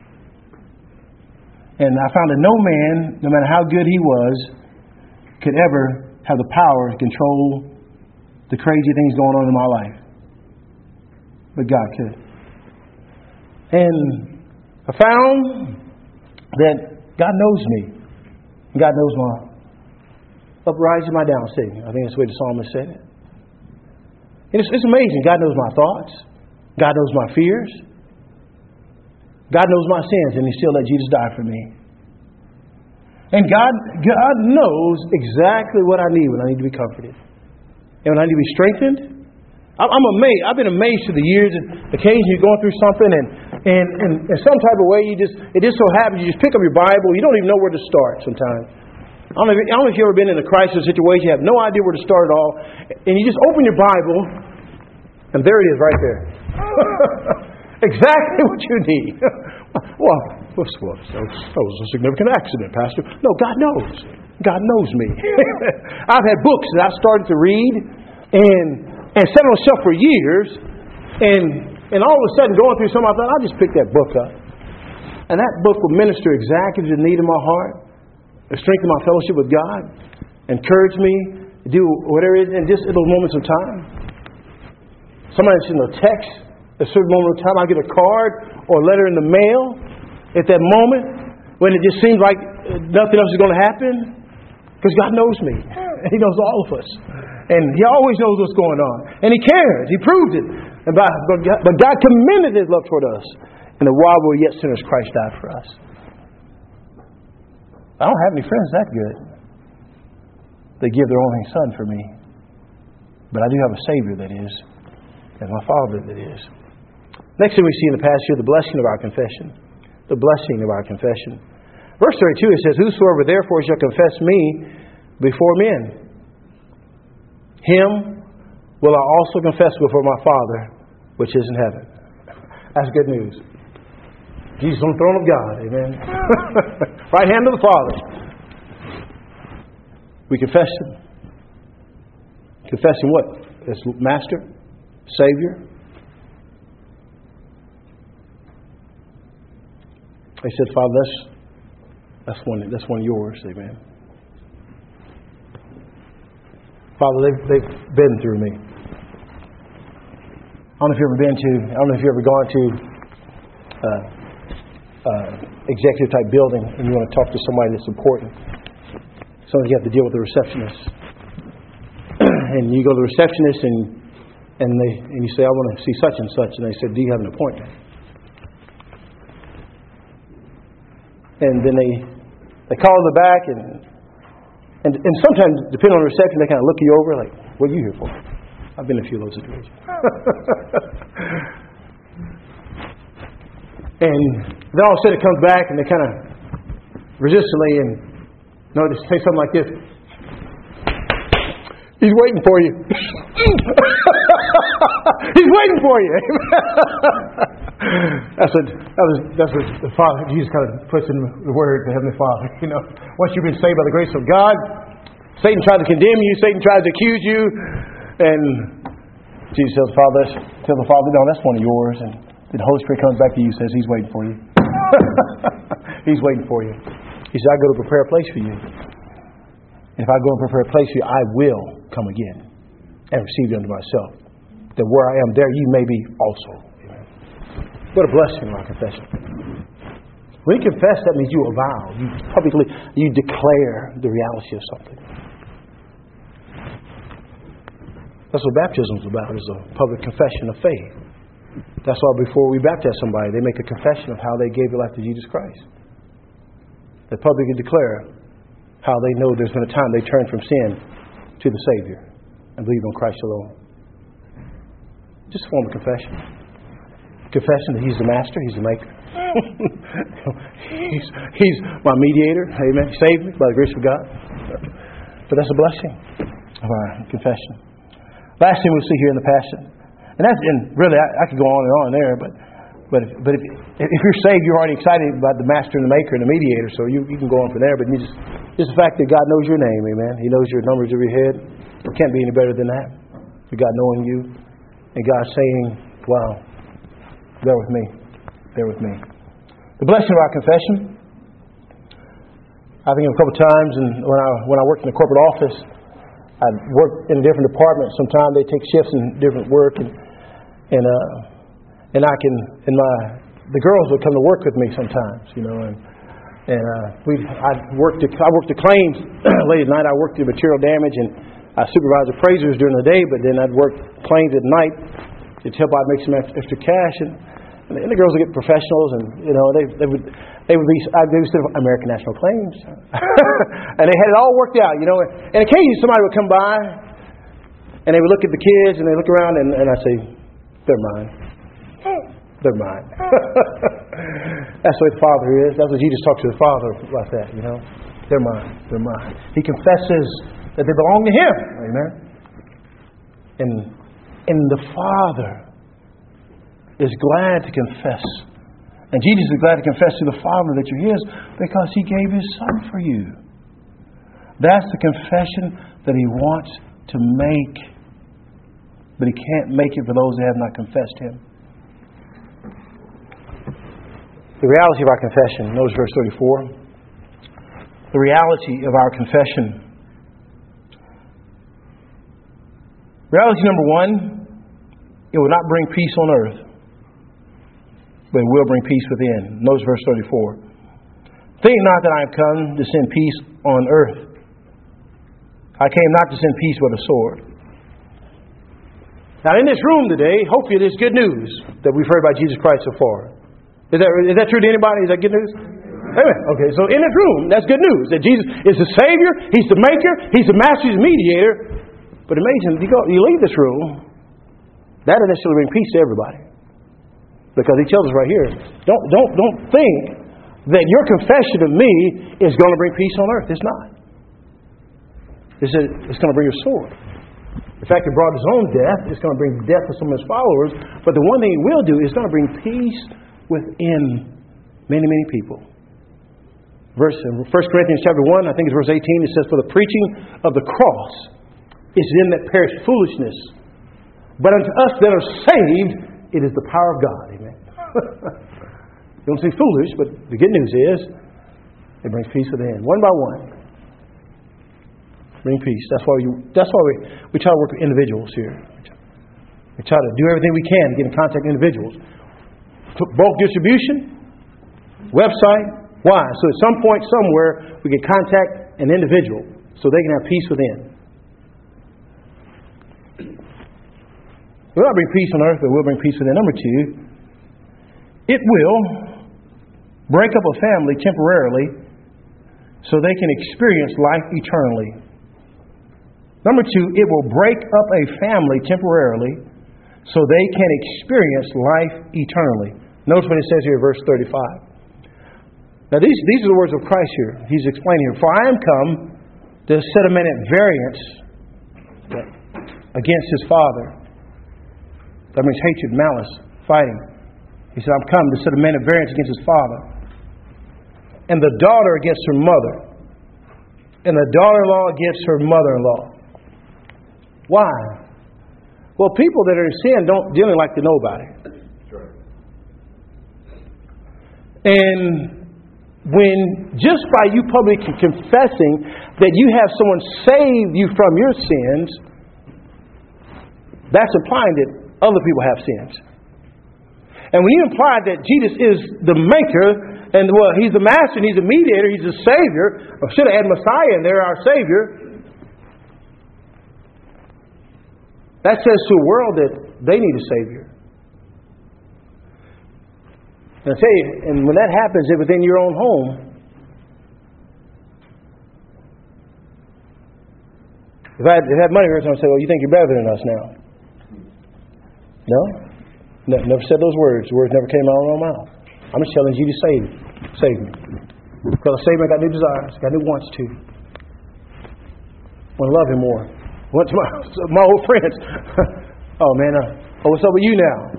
And I found that no man, no matter how good he was, could ever have the power to control the crazy things going on in my life. But God could. And I found that God knows me. God knows my uprising, my downsitting. I think that's the way the psalmist said it. And it's amazing. God knows my thoughts. God knows my fears. God knows my sins, and He still let Jesus die for me. And God knows exactly what I need when I need to be comforted. And when I need to be strengthened. I'm amazed. I've been amazed through the years. And occasionally you're going through something, and in some type of way, it just so happens you just pick up your Bible. You don't even know where to start sometimes. I don't know if you've ever been in a crisis situation. You have no idea where to start at all. And you just open your Bible, and there it is right there. Exactly what you need. Well, that was a significant accident, Pastor. No, God knows. God knows me. I've had books that I've started to read and sat on a shelf for years, and all of a sudden going through something, I thought, I'll just pick that book up. And that book will minister exactly to the need of my heart, strengthen my fellowship with God, encourage me to do whatever it is, and just in those moments of time. Somebody sends a text, a certain moment of time, I get a card or a letter in the mail at that moment when it just seems like nothing else is going to happen, because God knows me. He knows all of us. And He always knows what's going on. And He cares. He proved it. But God commended His love toward us. And that while we were yet sinners, Christ died for us. I don't have any friends that good. They give their only Son for me. But I do have a Savior that is. And my Father that is. Next thing we see in the passage here, the blessing of our confession. The blessing of our confession. Verse 32, it says, whosoever therefore shall confess me before men, him will I also confess before my Father, which is in heaven. That's good news. Jesus on the throne of God. Amen. Right hand of the Father. We confess Him. Confess Him what? As Master, Savior. They said, Father, that's one of yours. Amen. Father, they've been through me. I don't know if you've ever gone to executive type building and you want to talk to somebody that's important. Sometimes you have to deal with the receptionist. And you go to the receptionist and you say, I want to see such and such. And they said, do you have an appointment? And then they call in the back and sometimes, depending on the reception, they kind of look you over like, what are you here for? I've been in a few of those situations. And then all of a sudden it comes back and they kind of resistantly they say something like this. He's waiting for you. He's waiting for you. That's what the Father, Jesus kind of puts in the Word, the Heavenly Father. You know, once you've been saved by the grace of God, Satan tries to condemn you, Satan tries to accuse you, and Jesus tells the Father, no, that's one of yours. And the Holy Spirit comes back to you and says, He's waiting for you. He's waiting for you. He said, I go to prepare a place for you. And if I go and prepare a place for you, I will come again and receive you unto myself. That where I am, there you may be also. Amen. What a blessing in our confession. When you confess, that means you avow. You publicly, you declare the reality of something. That's what baptism is about, is a public confession of faith. That's why before we baptize somebody, they make a confession of how they gave their life to Jesus Christ. They publicly declare how they know there's been a time they turned from sin to the Savior and believe on Christ alone. Just a form of confession. Confession that He's the Master, He's the Maker. He's my mediator. Amen. He saved me by the grace of God. But that's a blessing of our confession. Last thing we'll see here in the passage, and really I could go on and on there, but if you're saved, you're already excited about the Master and the Maker and the mediator, so you can go on from there. But just the fact that God knows your name, amen. He knows your numbers of your head. It can't be any better than that. For God knowing you, and God saying, "Wow, bear with me, bear with me." The blessing of our confession. I think a couple of times, and when I worked in the corporate office, I worked in a different department. Sometimes they take shifts in different work, and the girls would come to work with me sometimes, you know, I worked the claims late at night. I worked the material damage, and I supervised appraisers during the day, but then I'd work claims at night to help out make some extra cash, and the girls would get professionals, and you know they would be American National Claims, and they had it all worked out, you know. And occasionally somebody would come by, and they would look at the kids, and they look around, and I'd say, "They're mine. They're mine." That's the way the Father is. That's what Jesus talks to the Father like that, you know. They're mine. They're mine. He confesses that they belong to Him. Amen. And the Father is glad to confess. And Jesus is glad to confess to the Father that you're His because He gave His Son for you. That's the confession that He wants to make. But He can't make it for those that have not confessed Him. The reality of our confession. Notice verse 34. The reality of our confession. Reality number one, it will not bring peace on earth, but it will bring peace within. Notice verse 34. Think not that I have come to send peace on earth. I came not to send peace but a sword. Now in this room today, hopefully there's good news that we've heard about Jesus Christ so far. Is that true to anybody? Is that good news? Amen. Okay, so in this room, that's good news. That Jesus is the Savior, He's the Maker, He's the Master, He's the Mediator. But amazing, you leave this room, that doesn't necessarily bring peace to everybody. Because He tells us right here, don't think that your confession of me is going to bring peace on earth. It's not. It's going to bring a sword. In fact, it brought His own death. It's going to bring death to some of His followers. But the one thing He will do is going to bring peace within many, many people. Verse in 1 Corinthians chapter 1, I think it's verse 18, it says, "For the preaching of the cross is to them that perish foolishness. But unto us that are saved, it is the power of God." Amen. You don't say foolish, but the good news is it brings peace within. One by one. Bring peace. That's why we try to work with individuals here. We try to do everything we can to get in contact with individuals. Bulk distribution, website. Why? So at some point, somewhere, we can contact an individual so they can have peace within. We'll not bring peace on earth, but we'll bring peace within. Number two, it will break up a family temporarily so they can experience life eternally. Number two, it will break up a family temporarily so they can experience life eternally. Notice what it says here in verse 35. Now these are the words of Christ here. He's explaining here. "For I am come to set a man at variance against his father." That means hatred, malice, fighting. He said, "I'm come to set a man at variance against his father, and the daughter against her mother, and the daughter-in-law against her mother-in-law." Why? Well, people that are in sin don't generally like to know about it. And when just by you publicly confessing that you have someone save you from your sins, that's implying that other people have sins. And when you imply that Jesus is the maker, and He's the master, and He's the mediator, He's the Savior, or should have had Messiah in there, our Savior, that says to a world that they need a Savior. And I tell you, and when that happens within your own home, if I had money here, someone would say, "Well, you think you're better than us now?" No? Never said those words. The words never came out of my mouth. I'm just telling you to save me. Because I saved me, I got new desires, got new wants to. I want to love Him more. I went to my old friends. "Oh man, what's up with you now?"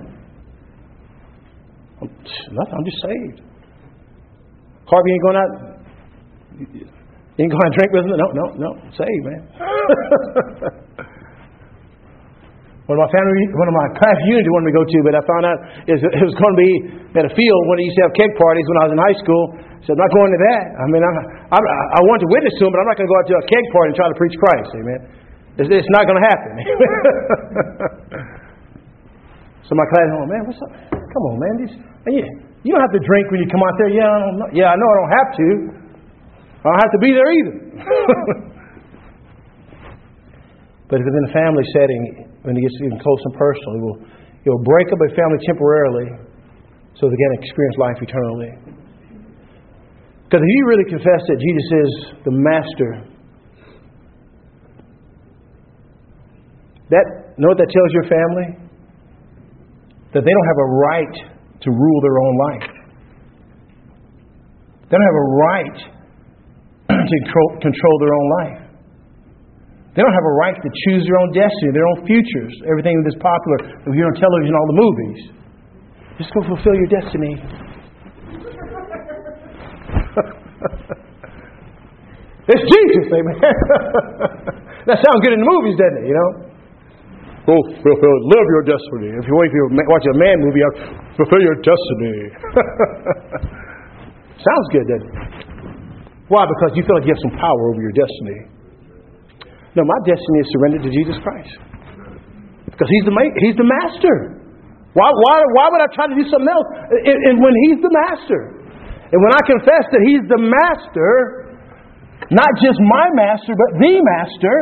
"Nothing, I'm just saved." "Harvey, you ain't going out? You ain't going to drink with him?" No, saved, man. One of my class units wanted me to go to, but I found out it was going to be at a field when they used to have keg parties when I was in high school. I said, "I'm not going to that." I mean, I want to witness to him, but I'm not going to go out to a keg party and try to preach Christ. Amen. It's not going to happen. So my class, "Oh man, what's up? Come on, man. You don't have to drink when you come out there." "Yeah, I know I don't have to. I don't have to be there either." But if it's in a family setting, when it gets even close and personal, it will break up a family temporarily so they can experience life eternally. Because if you really confess that Jesus is the master, know what that tells your family? That they don't have a right to rule their own life. They don't have a right to control their own life. They don't have a right to choose their own destiny, their own futures, everything that's popular. If you're on television, all the movies. Just go fulfill your destiny. It's Jesus, amen. That sounds good in the movies, doesn't it? You know? Go fulfill, live your destiny. If you watch a man movie, fulfill your destiny. Sounds good, doesn't it? Why? Because you feel like you have some power over your destiny. No, my destiny is surrendered to Jesus Christ. Because He's the master. Why would I try to do something else? And when He's the master. And when I confess that He's the master, not just my master, but the master,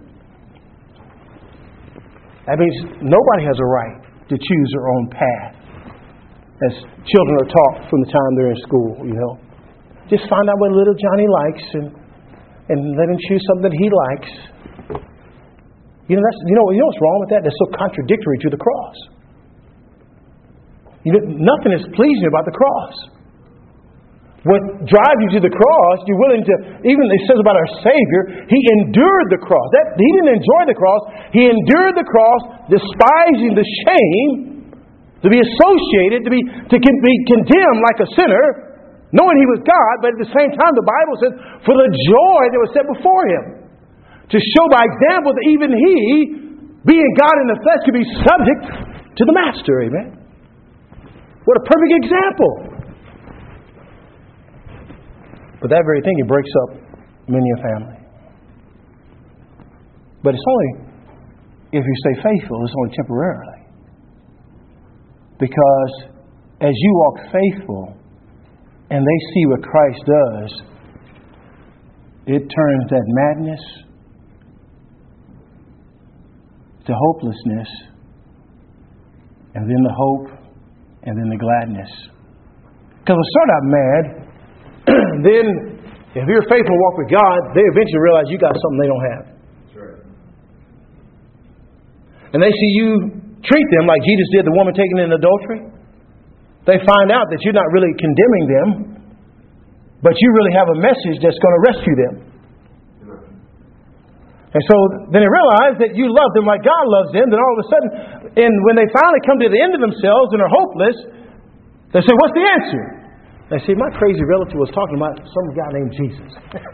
that means nobody has a right to choose their own path. As children are taught from the time they're in school, you know. Just find out what little Johnny likes and let him choose something that he likes. You know what's wrong with that? That's so contradictory to the cross. Nothing is pleasing about the cross. What drives you to the cross, you're willing to, even it says about our Savior, He endured the cross. He didn't enjoy the cross. He endured the cross, despising the shame, to be associated, to be condemned like a sinner, knowing He was God, but at the same time, the Bible says, for the joy that was set before Him, to show by example that even He, being God in the flesh, could be subject to the Master. Amen. What a perfect example. But that very thing, it breaks up many a family. But it's only, if you stay faithful, it's only temporarily. Because as you walk faithful and they see what Christ does, it turns that madness to hopelessness, and then the hope, and then the gladness. Because we start out mad, then if you're faithful to walk with God, they eventually realize you got something they don't have. That's right. And they see you treat them like Jesus did the woman taken in adultery. They find out that you're not really condemning them, but you really have a message that's going to rescue them. And so then they realize that you love them like God loves them. Then all of a sudden, and when they finally come to the end of themselves and are hopeless, they say, what's the answer? They say, my crazy relative was talking about some guy named Jesus.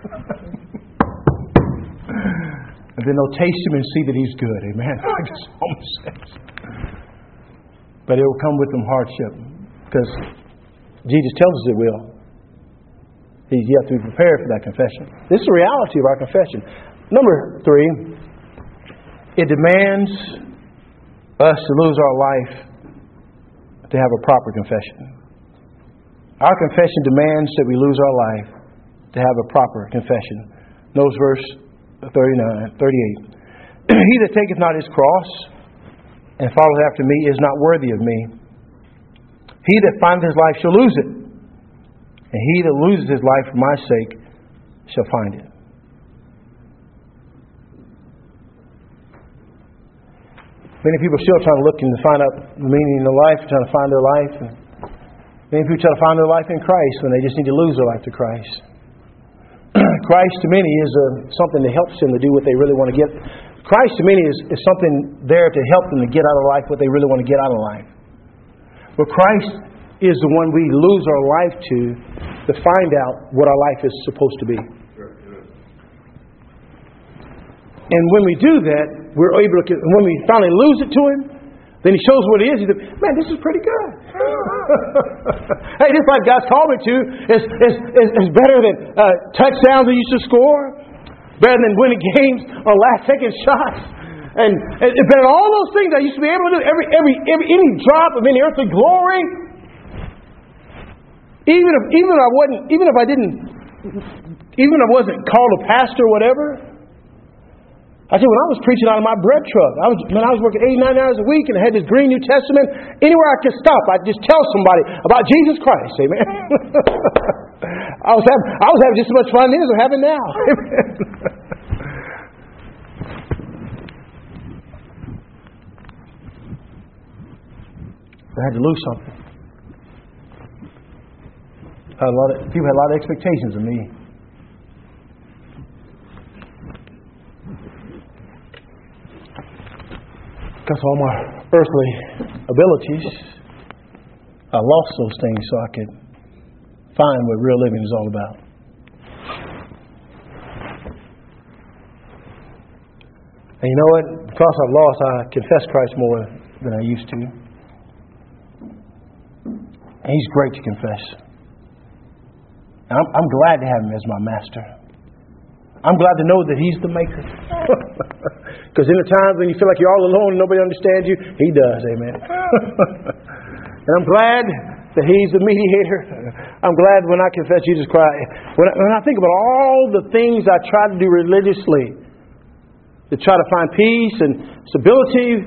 And then they'll taste Him and see that He's good. Amen. Like the psalmist says. But it will come with some hardship. Because Jesus tells us it will. You have to be prepared for that confession. This is the reality of our confession. Number 3, it demands us to lose our life to have a proper confession. Our confession demands that we lose our life to have a proper confession. Notice verse 38. He that taketh not his cross and followeth after me is not worthy of me. He that findeth his life shall lose it, and he that loses his life for my sake shall find it. Many people are still trying to look and to find out the meaning of life, trying to find their life. And many people try to find their life in Christ when they just need to lose their life to Christ. Christ to many is something that helps them to do what they really want to get. Christ to many is something there to help them to get out of life what they really want to get out of life. But Christ is the one we lose our life to find out what our life is supposed to be. And when we do that, we're able to, when we finally lose it to Him, then He shows what it is. He says, man, this is pretty good. Hey, this life God's called me to is better than touchdowns I used to score, better than winning games or last-second shots, and better than all those things I used to be able to do. Any drop of any earthly glory. Even if I wasn't called a pastor or whatever. I said, when I was preaching out of my bread truck, when I was working 8-9 hours a week and I had this green New Testament, anywhere I could stop, I'd just tell somebody about Jesus Christ. Amen. I was having just as much fun then as I'm having now. I had to lose something. People had a lot of expectations of me. Because of all my earthly abilities, I lost those things so I could find what real living is all about. And you know what? Because I've lost, I confess Christ more than I used to. And He's great to confess. And I'm glad to have Him as my master. I'm glad to know that He's the maker. Because in the times when you feel like you're all alone and nobody understands you, He does. Amen. And I'm glad that He's the mediator. I'm glad when I confess Jesus Christ. When I think about all the things I try to do religiously to try to find peace and stability,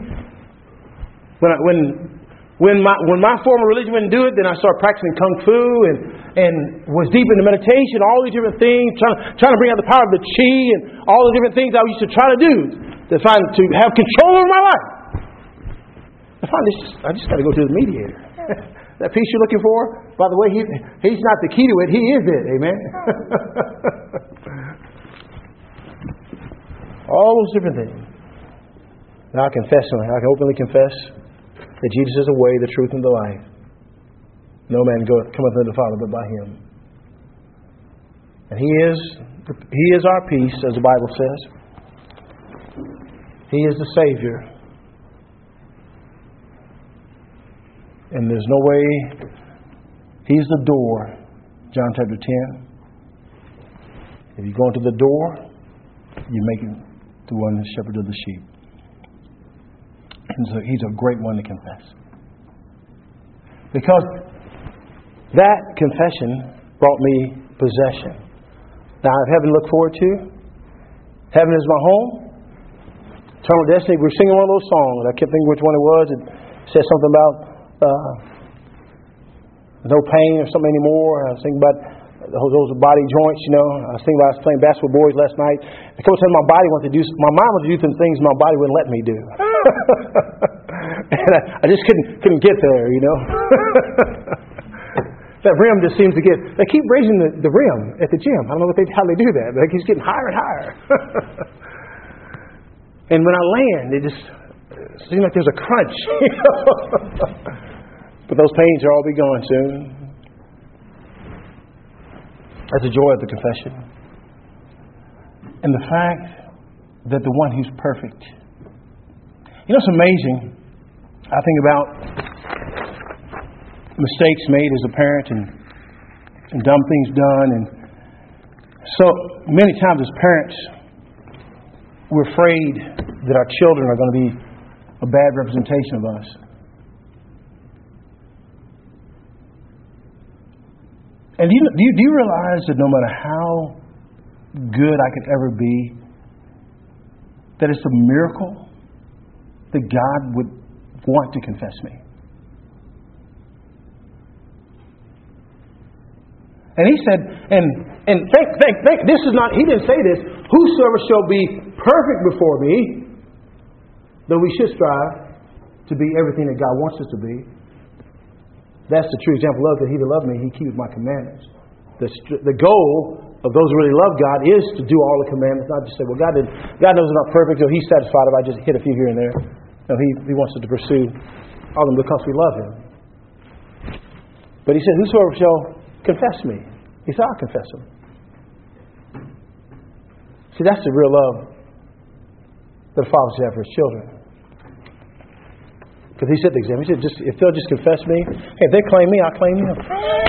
when my form of religion wouldn't do it, then I started practicing Kung Fu and was deep into meditation, all these different things, trying to bring out the power of the Chi and all the different things I used to try to do to have control over my life. I just got to go to the mediator. That peace you're looking for, by the way, He's not the key to it. He is it. Amen. All those different things. Now I confess, I can openly confess that Jesus is the way, the truth, and the life. No man cometh unto the Father but by Him. And He is our peace, as the Bible says. He is the Savior. And there's no way. He's the door. John chapter 10. If you go into the door, you make Him the one, the shepherd of the sheep. And so He's a great one to confess. Because that confession brought me possession. Now I have heaven to look forward to. Heaven is my home. Eternal destiny. We're singing one of those songs. I kept thinking which one it was. It said something about no pain or something anymore. I was thinking about those body joints, you know. I was thinking about I was playing basketball boys last night. A couple times my body wanted to do, my mind wanted to do some things my body wouldn't let me do. And I just couldn't get there, you know. That rim just seems to get, they keep raising the rim at the gym. I don't know how they do that, but it keeps getting higher and higher. And when I land, it just seems like there's a crunch, you know. But those pains will all be gone soon. That's the joy of the confession. And the fact that the one who's perfect. You know, it's amazing. I think about mistakes made as a parent and dumb things done. And so many times as parents, we're afraid that our children are going to be a bad representation of us. And do you realize that no matter how good I could ever be, that it's a miracle that God would want to confess me? And He said, and think, this is not, He didn't say this, whosoever shall be perfect before me, though we should strive to be everything that God wants us to be. That's the true example of that. He that loved me, he keeps my commandments. The goal of those who really love God is to do all the commandments, not just say, well, God knows I'm not perfect, so He's satisfied if I just hit a few here and there. No, He wants us to pursue all of them because we love Him. But He said, whosoever shall confess me, He said, I'll confess Him. See, that's the real love that a father should have for his children. Because He said the example. He said, if they'll just confess me, hey, if they claim me, I'll claim them.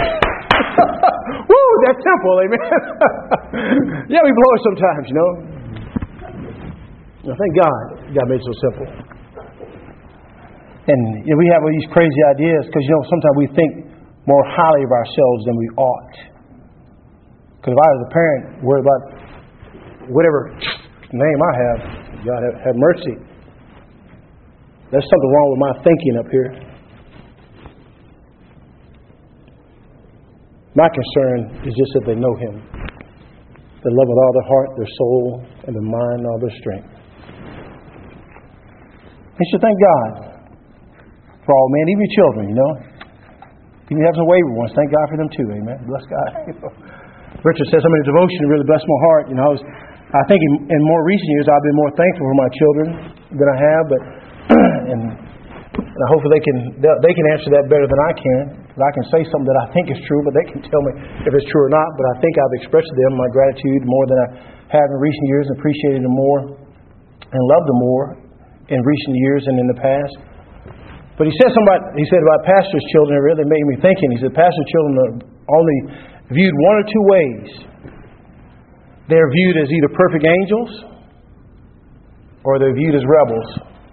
Woo, that's simple, amen. Yeah, we blow it sometimes, you know. Well, thank God made it so simple. And you know, we have all these crazy ideas because, you know, sometimes we think more highly of ourselves than we ought. Because if I was a parent worried about whatever name I have, God have mercy. There's something wrong with my thinking up here. My concern is just that they know Him. They love with all their heart, their soul, and their mind, and all their strength. You should thank God for all men, even your children, you know. If you have some wayward ones, thank God for them too, amen. Bless God. Richard says, I'm in a devotion that really blessed my heart. You know, I think in more recent years I've been more thankful for my children than I have, but and hopefully they can answer that better than I can. I can say something that I think is true, but they can tell me if it's true or not. But I think I've expressed to them my gratitude more than I have in recent years, and appreciated them more and loved them more in recent years than in the past. But he said about pastors' children, it really made me thinking. He said pastors' children are only viewed one or two ways. They're viewed as either perfect angels or they're viewed as rebels.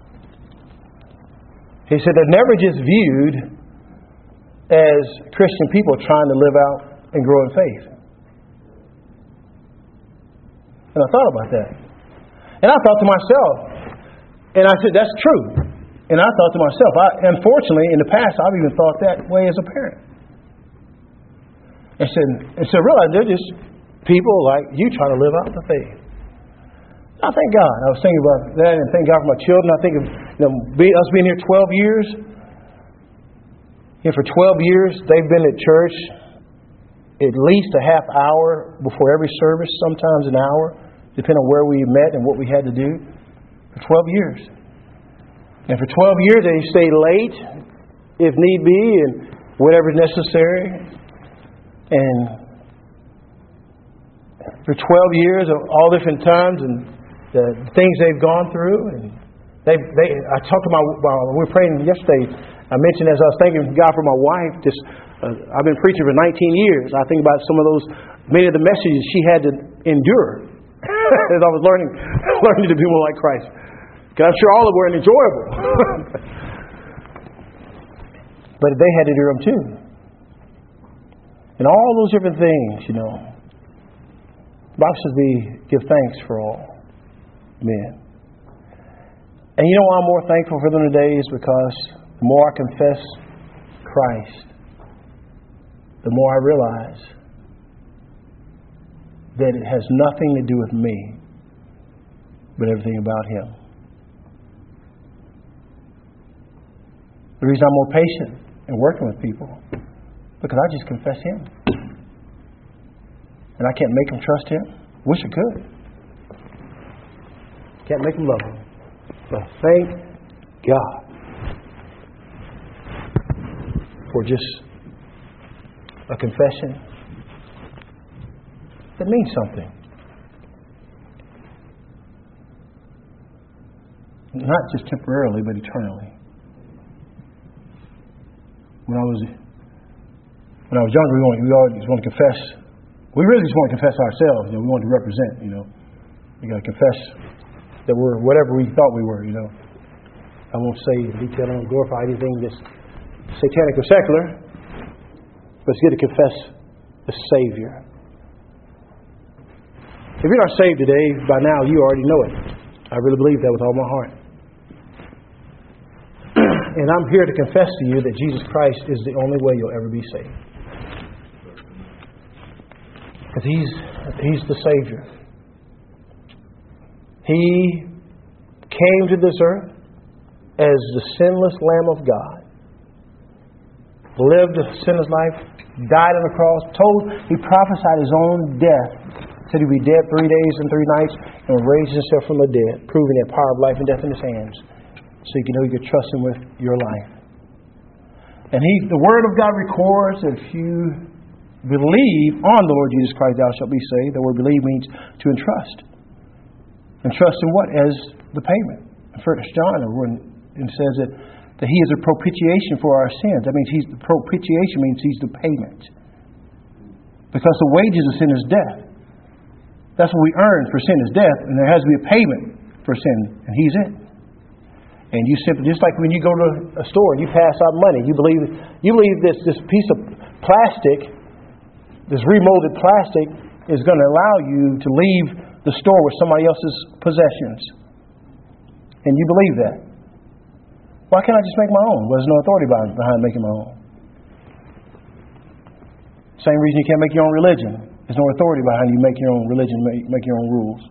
He said they're never just viewed as Christian people trying to live out and grow in faith. And I thought about that. And I thought to myself, and I said, that's true. And I thought to myself, unfortunately, in the past, I've even thought that way as a parent. And so realize they're just people like you trying to live out the faith. I thank God. I was thinking about that and thank God for my children. I think of us being here 12 years. For 12 years, they've been at church at least a half hour before every service, sometimes an hour, depending on where we met and what we had to do. For 12 years. And for 12 years, they stay late, if need be, and whatever is necessary. And for 12 years of all different times and the things they've gone through. And I talked to we were praying yesterday. I mentioned as I was thanking God for my wife, I've been preaching for 19 years. I think about some of those, many of the messages she had to endure as I was learning to be more like Christ. Because I'm sure all of them weren't enjoyable. But they had to endure them too. And all those different things, The Bible says we give thanks for all men. And you know why I'm more thankful for them today is because the more I confess Christ, the more I realize that it has nothing to do with me, but everything about Him. The reason I'm more patient in working with people, because I just confess Him. And I can't make them trust Him. Wish I could. Can't make them love Him. But thank God for just a confession that means something. Not just temporarily, but eternally. When I was younger, we always want to confess. We really just want to confess ourselves. We want to represent. We got to confess that we're whatever we thought we were. I won't say in detail. I don't glorify anything that's satanic or secular. But it's good to confess the Savior. If you're not saved today, by now you already know it. I really believe that with all my heart. And I'm here to confess to you that Jesus Christ is the only way you'll ever be saved. Because He's the Savior. He came to this earth as the sinless Lamb of God. Lived a sinless life, died on the cross, He prophesied His own death. Said He'd be dead 3 days and 3 nights and raised Himself from the dead, proving the power of life and death in His hands. So you can know you can trust Him with your life. And the Word of God records that if you believe on the Lord Jesus Christ, thou shalt be saved. The word believe means to entrust. Entrust in what? As the payment. In 1 John, it says that He is a propitiation for our sins. That means the propitiation means He's the payment. Because the wages of sin is death. That's what we earn for sin is death, and there has to be a payment for sin, and He's it. And you simply, just like when you go to a store and you pass out money, you believe this piece of plastic, this remolded plastic, is going to allow you to leave the store with somebody else's possessions. And you believe that. Why can't I just make my own? Well, there's no authority behind making my own. Same reason you can't make your own religion. There's no authority behind you making your own religion, make your own rules.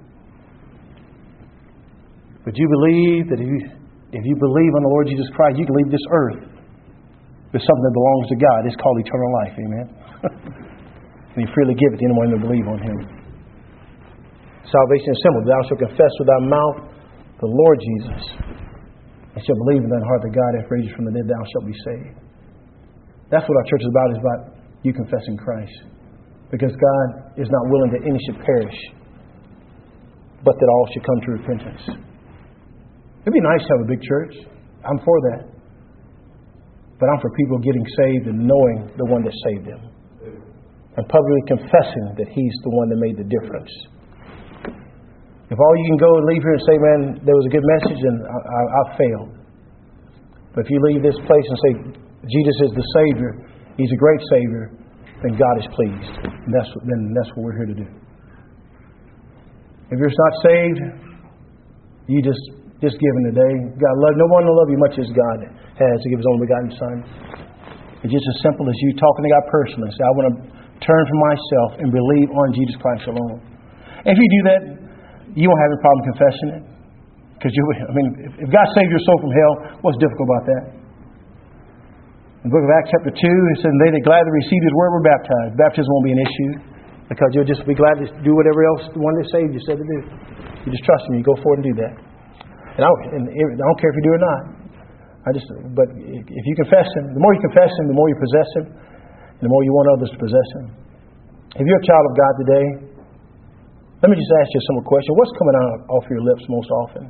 But you believe that if you believe on the Lord Jesus Christ, you can leave this earth with something that belongs to God. It's called eternal life. Amen. And He freely give it to anyone that believe on Him. Salvation is simple. Thou shalt confess with thy mouth the Lord Jesus, and shalt believe in thine heart that God hath raised you from the dead, thou shalt be saved. That's what our church is about you confessing Christ. Because God is not willing that any should perish, but that all should come to repentance. It'd be nice to have a big church. I'm for that. But I'm for people getting saved and knowing the one that saved them. And publicly confessing that He's the one that made the difference. If all you can go and leave here and say, man, there was a good message and I failed. But if you leave this place and say, Jesus is the Savior, He's a great Savior, then God is pleased. And that's what we're here to do. If you're not saved, you just given today. God love no one will love you much as God has to give His only begotten Son. It's just as simple as you talking to God personally. Say, I want to turn from myself and believe on Jesus Christ alone. And if you do that, you won't have any problem confessing it. Because if God saved your soul from hell, what's difficult about that? In the book of Acts chapter 2, it says, they that gladly received His word were baptized. Baptism won't be an issue. Because you'll just be glad to do whatever else the one that saved you said to do. You just trust Him. You go forward and do that. And I don't care if you do or not. But if you confess Him, the more you confess Him, the more you possess Him, and the more you want others to possess Him. If you're a child of God today, Let me just ask you a simple question. What's coming out off your lips most often?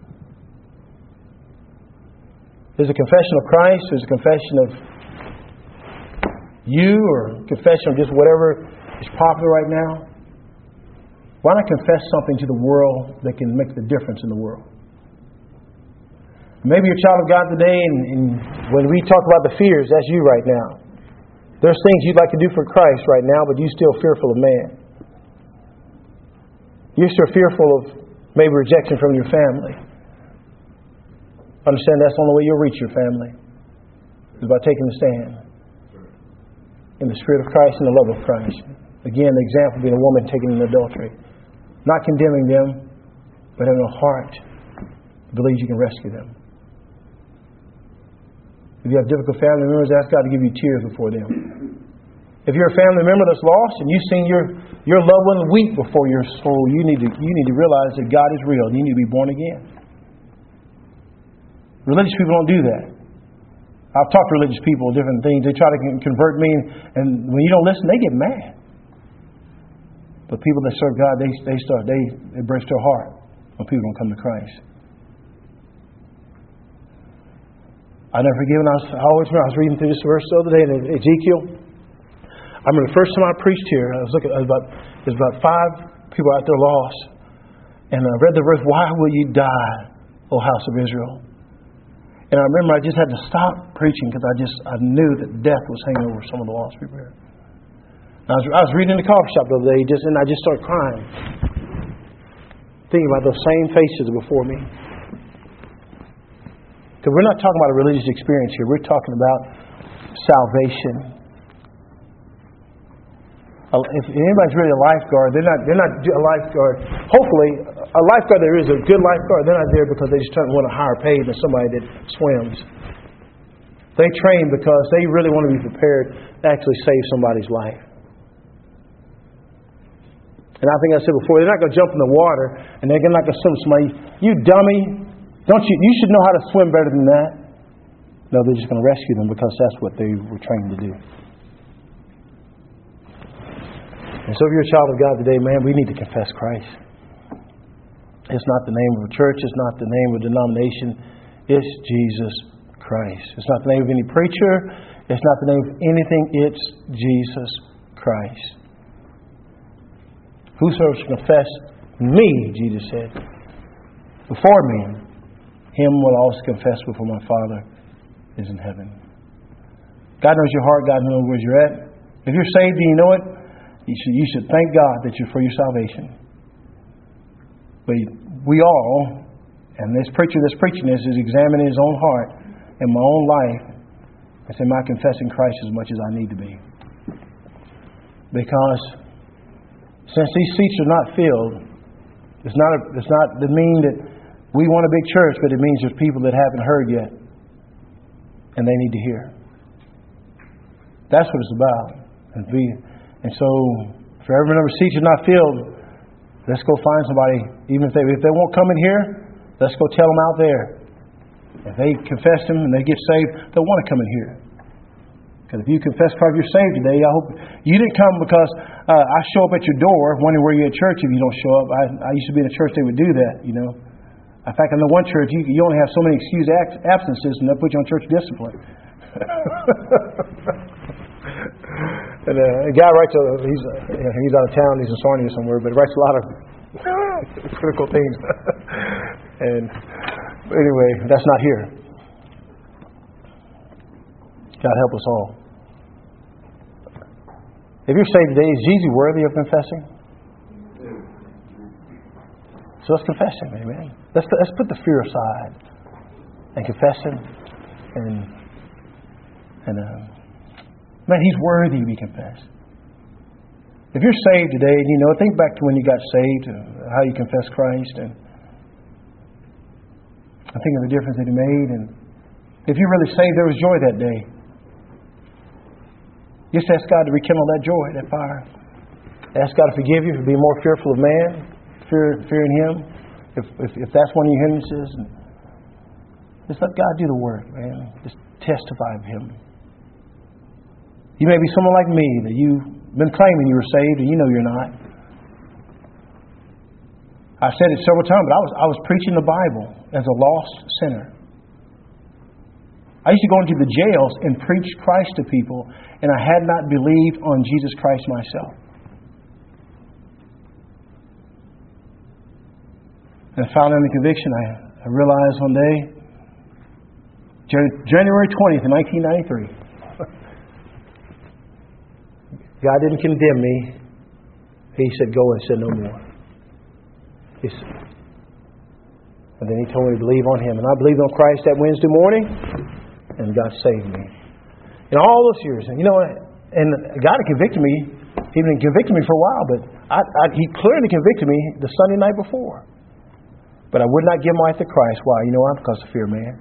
Is it confession of Christ? Is it confession of you, or confession of just whatever is popular right now? Why not confess something to the world that can make the difference in the world? Maybe you're a child of God today, and when we talk about the fears, that's you right now. There's things you'd like to do for Christ right now, but you're still fearful of man. You're still fearful of maybe rejection from your family. Understand that's the only way you'll reach your family, is by taking the stand in the Spirit of Christ and the love of Christ. Again, the example being a woman taking an adultery. Not condemning them, but having a heart that believes you can rescue them. If you have difficult family members, ask God to give you tears before them. If you're a family member that's lost and you've seen your loved one weep before your soul, you need to realize that God is real. You need to be born again. Religious people don't do that. I've talked to religious people, different things. They try to convert me, and when you don't listen, they get mad. But people that serve God, they break their heart when people don't come to Christ. I never forget when I always remember I was reading through this verse the other day in Ezekiel. I remember the first time I preached here, there's about 5 people out there lost. And I read the verse, "Why will you die, O house of Israel?" And I remember I just had to stop preaching because I knew that death was hanging over some of the lost people here. And I was reading in the coffee shop the other day, and I just started crying, thinking about those same faces before me. Because we're not talking about a religious experience here. We're talking about salvation. If anybody's really a lifeguard, they're not a lifeguard. Hopefully, a lifeguard that is a good lifeguard, they're not there because they just want a higher pay than somebody that swims. They train because they really want to be prepared to actually save somebody's life. And I think I said before, they're not going to jump in the water and they're not going to swim somebody. You dummy! You should know how to swim better than that. No, they're just going to rescue them because that's what they were trained to do. And so if you're a child of God today, man, we need to confess Christ. It's not the name of a church. It's not the name of a denomination. It's Jesus Christ. It's not the name of any preacher. It's not the name of anything. It's Jesus Christ. Whosoever shall confess me, Jesus said, before me, him will also confess before my Father is in heaven. God knows your heart. God knows where you're at. If you're saved and you know it, you should thank God that you're for your salvation. But we all, and this preacher that's preaching this is examining his own heart and my own life and saying, am I confessing Christ as much as I need to be? Because since these seats are not filled, it's not to mean that we want a big church, but it means there's people that haven't heard yet and they need to hear. That's what it's about. And so, for every number of seats are not filled, let's go find somebody. Even if they won't come in here, let's go tell them out there. If they confess Him and they get saved, they'll want to come in here. Because if you confess Christ, you're saved today. I hope you didn't come because I show up at your door wondering where you're at church if you don't show up. I used to be in a church they would do that, you know. In fact, in the one church, you only have so many excused absences, and they'll put you on church discipline. And a guy writes, he's out of town, he's in Sarnia somewhere, but he writes a lot of critical things. And anyway, that's not here. God help us all. If you're saved today, is Jesus worthy of confessing? So let's confess Him, amen. Let's put the fear aside and confess Him. And man, He's worthy to be confessed. If you're saved today, and you know, think back to when you got saved, how you confessed Christ, and think of the difference that He made. And if you're really saved, there was joy that day. Just ask God to rekindle that joy, that fire. Ask God to forgive you for being more fearful of man, fearing Him. If that's one of your hindrances, and just let God do the work, man. Just testify of Him. You may be someone like me that you've been claiming you were saved and you know you're not. I said it several times, but I was preaching the Bible as a lost sinner. I used to go into the jails and preach Christ to people, and I had not believed on Jesus Christ myself. And following the conviction, I realized one day, January 20th, 1993, God didn't condemn me. He said, go and sin no more. And then He told me to believe on Him. And I believed on Christ that Wednesday morning, and God saved me. In all those years, and and God had convicted me. He didn't convict me for a while, but He clearly convicted me the Sunday night before. But I would not give my life to Christ. Why? You know why? Because of fear of man.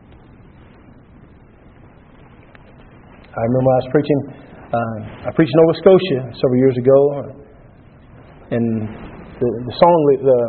I remember I was preaching. I preached in Nova Scotia several years ago, and the song,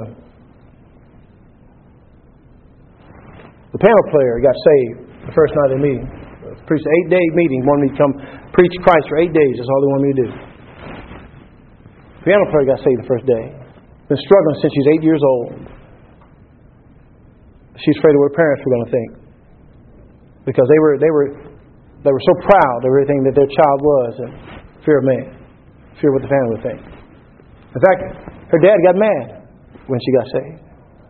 the piano player got saved the first night of the meeting. Preached an 8-day meeting. Wanted me to come preach Christ for 8 days. That's all they wanted me to do. The piano player got saved the first day. Been struggling since she's 8 years old. She's afraid of what her parents were going to think, because they were so proud of everything that their child was, and fear of man, fear of what the family would think. In fact, her dad got mad when she got saved.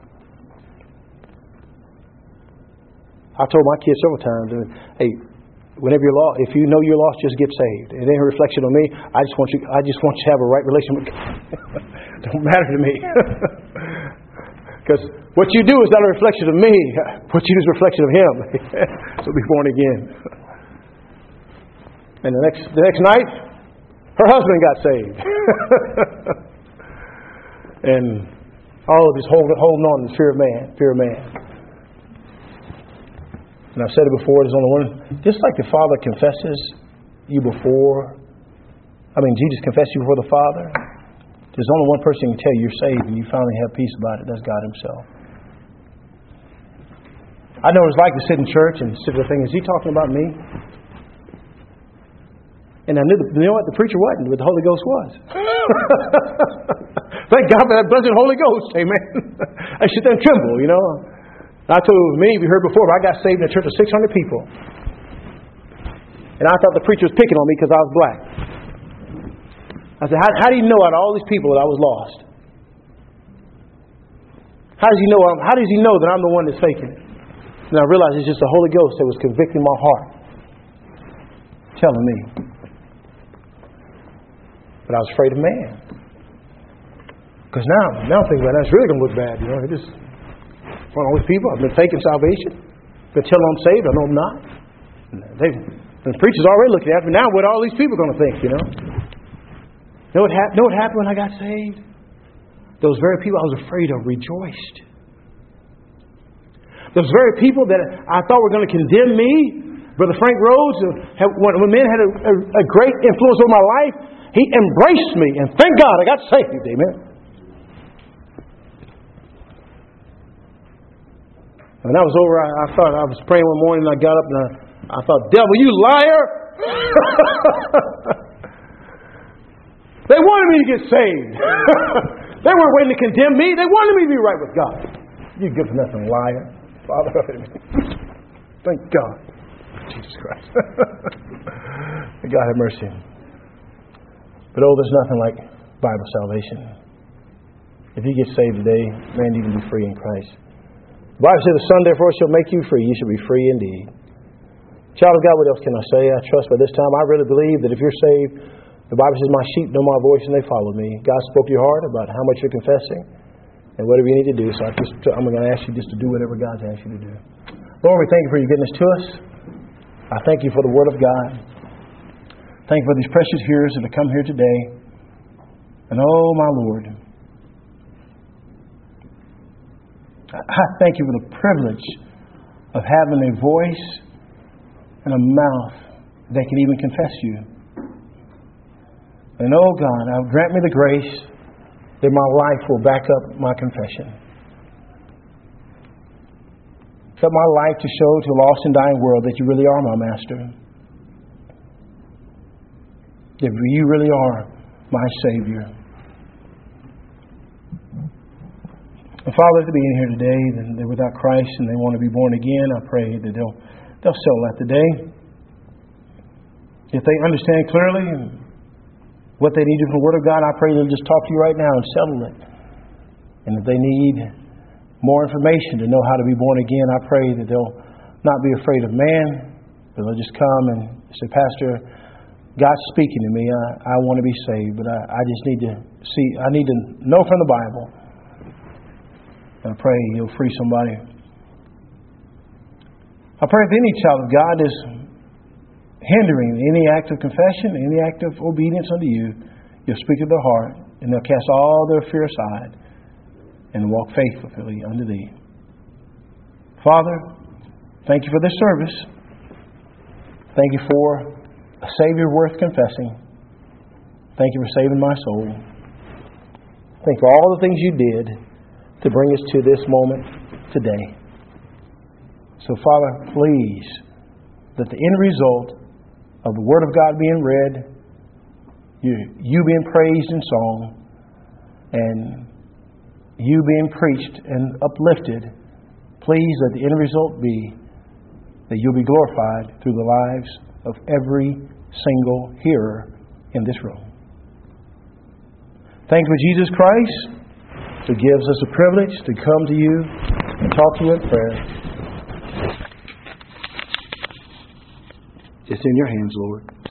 I told my kids several times, hey, whenever you're lost, if you know you're lost, just get saved. It ain't a reflection on me. I just want you to have a right relation with God. Don't matter to me. Because what you do is not a reflection of me. What you do is a reflection of Him. So be born again. And the next night, her husband got saved. And all of this holding on to fear of man. And I've said it before, there's only one. Just like the Father confesses you before, Jesus confessed you before the Father. There's only one person who can tell you you're saved and you finally have peace about it. That's God Himself. I know what it's like to sit in church and sit there thinking, is he talking about me? And I knew, you know what? The preacher wasn't, but the Holy Ghost was. Thank God for that blessed Holy Ghost. Amen. I sit there and tremble, I told many of you heard before, but I got saved in a church of 600 people. And I thought the preacher was picking on me because I was black. I said, how do you know out of all these people that I was lost? How does he know that I'm the one that's faking it? And I realized it's just the Holy Ghost that was convicting my heart, telling me. But I was afraid of man. Because now I'm thinking about that's really going to look bad. It just one of these people. I've been faking salvation. Been telling them I'm saved. I know I'm not. The preacher's already looking at me. Now what are all these people going to think, Know what happened when I got saved? Those very people I was afraid of rejoiced. Those very people that I thought were going to condemn me, Brother Frank Rhodes, when men had a great influence over my life, he embraced me. And thank God I got saved. Amen. When I was over, I thought I was praying one morning and I got up and I thought, devil, you liar! They wanted me to get saved. They weren't waiting to condemn me. They wanted me to be right with God. You good for nothing, liar. Father, thank God. Jesus Christ. May God have mercy. But there's nothing like Bible salvation. If you get saved today, man, you can be free in Christ. The Bible says, the Son therefore shall make you free. You shall be free indeed. Child of God, what else can I say? I trust by this time, I really believe that if you're saved, the Bible says, my sheep know my voice and they follow me. God spoke to your heart about how much you're confessing and whatever you need to do. So I'm going to ask you just to do whatever God's asked you to do. Lord, we thank you for your goodness to us. I thank you for the Word of God. Thank you for these precious hearers that have come here today. And oh, my Lord, I thank you for the privilege of having a voice and a mouth that can even confess you. And oh God, grant me the grace that my life will back up my confession. Help my life to show to a lost and dying world that you really are my Master. That you really are my Savior. And Father, to be in here today, that they're without Christ and they want to be born again, I pray that they'll settle that today. If they understand clearly what they need from the Word of God, I pray they'll just talk to you right now and settle it. And if they need more information to know how to be born again, I pray that they'll not be afraid of man, but they'll just come and say, Pastor, God's speaking to me. I want to be saved, but I just need to see. I need to know from the Bible. And I pray He'll free somebody. I pray if any child of God is hindering any act of confession, any act of obedience unto you, you'll speak to their heart, and they'll cast all their fear aside and walk faithfully unto Thee. Father, thank you for this service. Thank you for a Savior worth confessing. Thank you for saving my soul. Thank you for all the things you did to bring us to this moment today. So, Father, please, that the end result of the Word of God being read, you being praised in song, and you being preached and uplifted, please let the end result be that you'll be glorified through the lives of every single hearer in this room. Thank you for Jesus Christ, who gives us a privilege to come to you and talk to you in prayer. It's in your hands, Lord.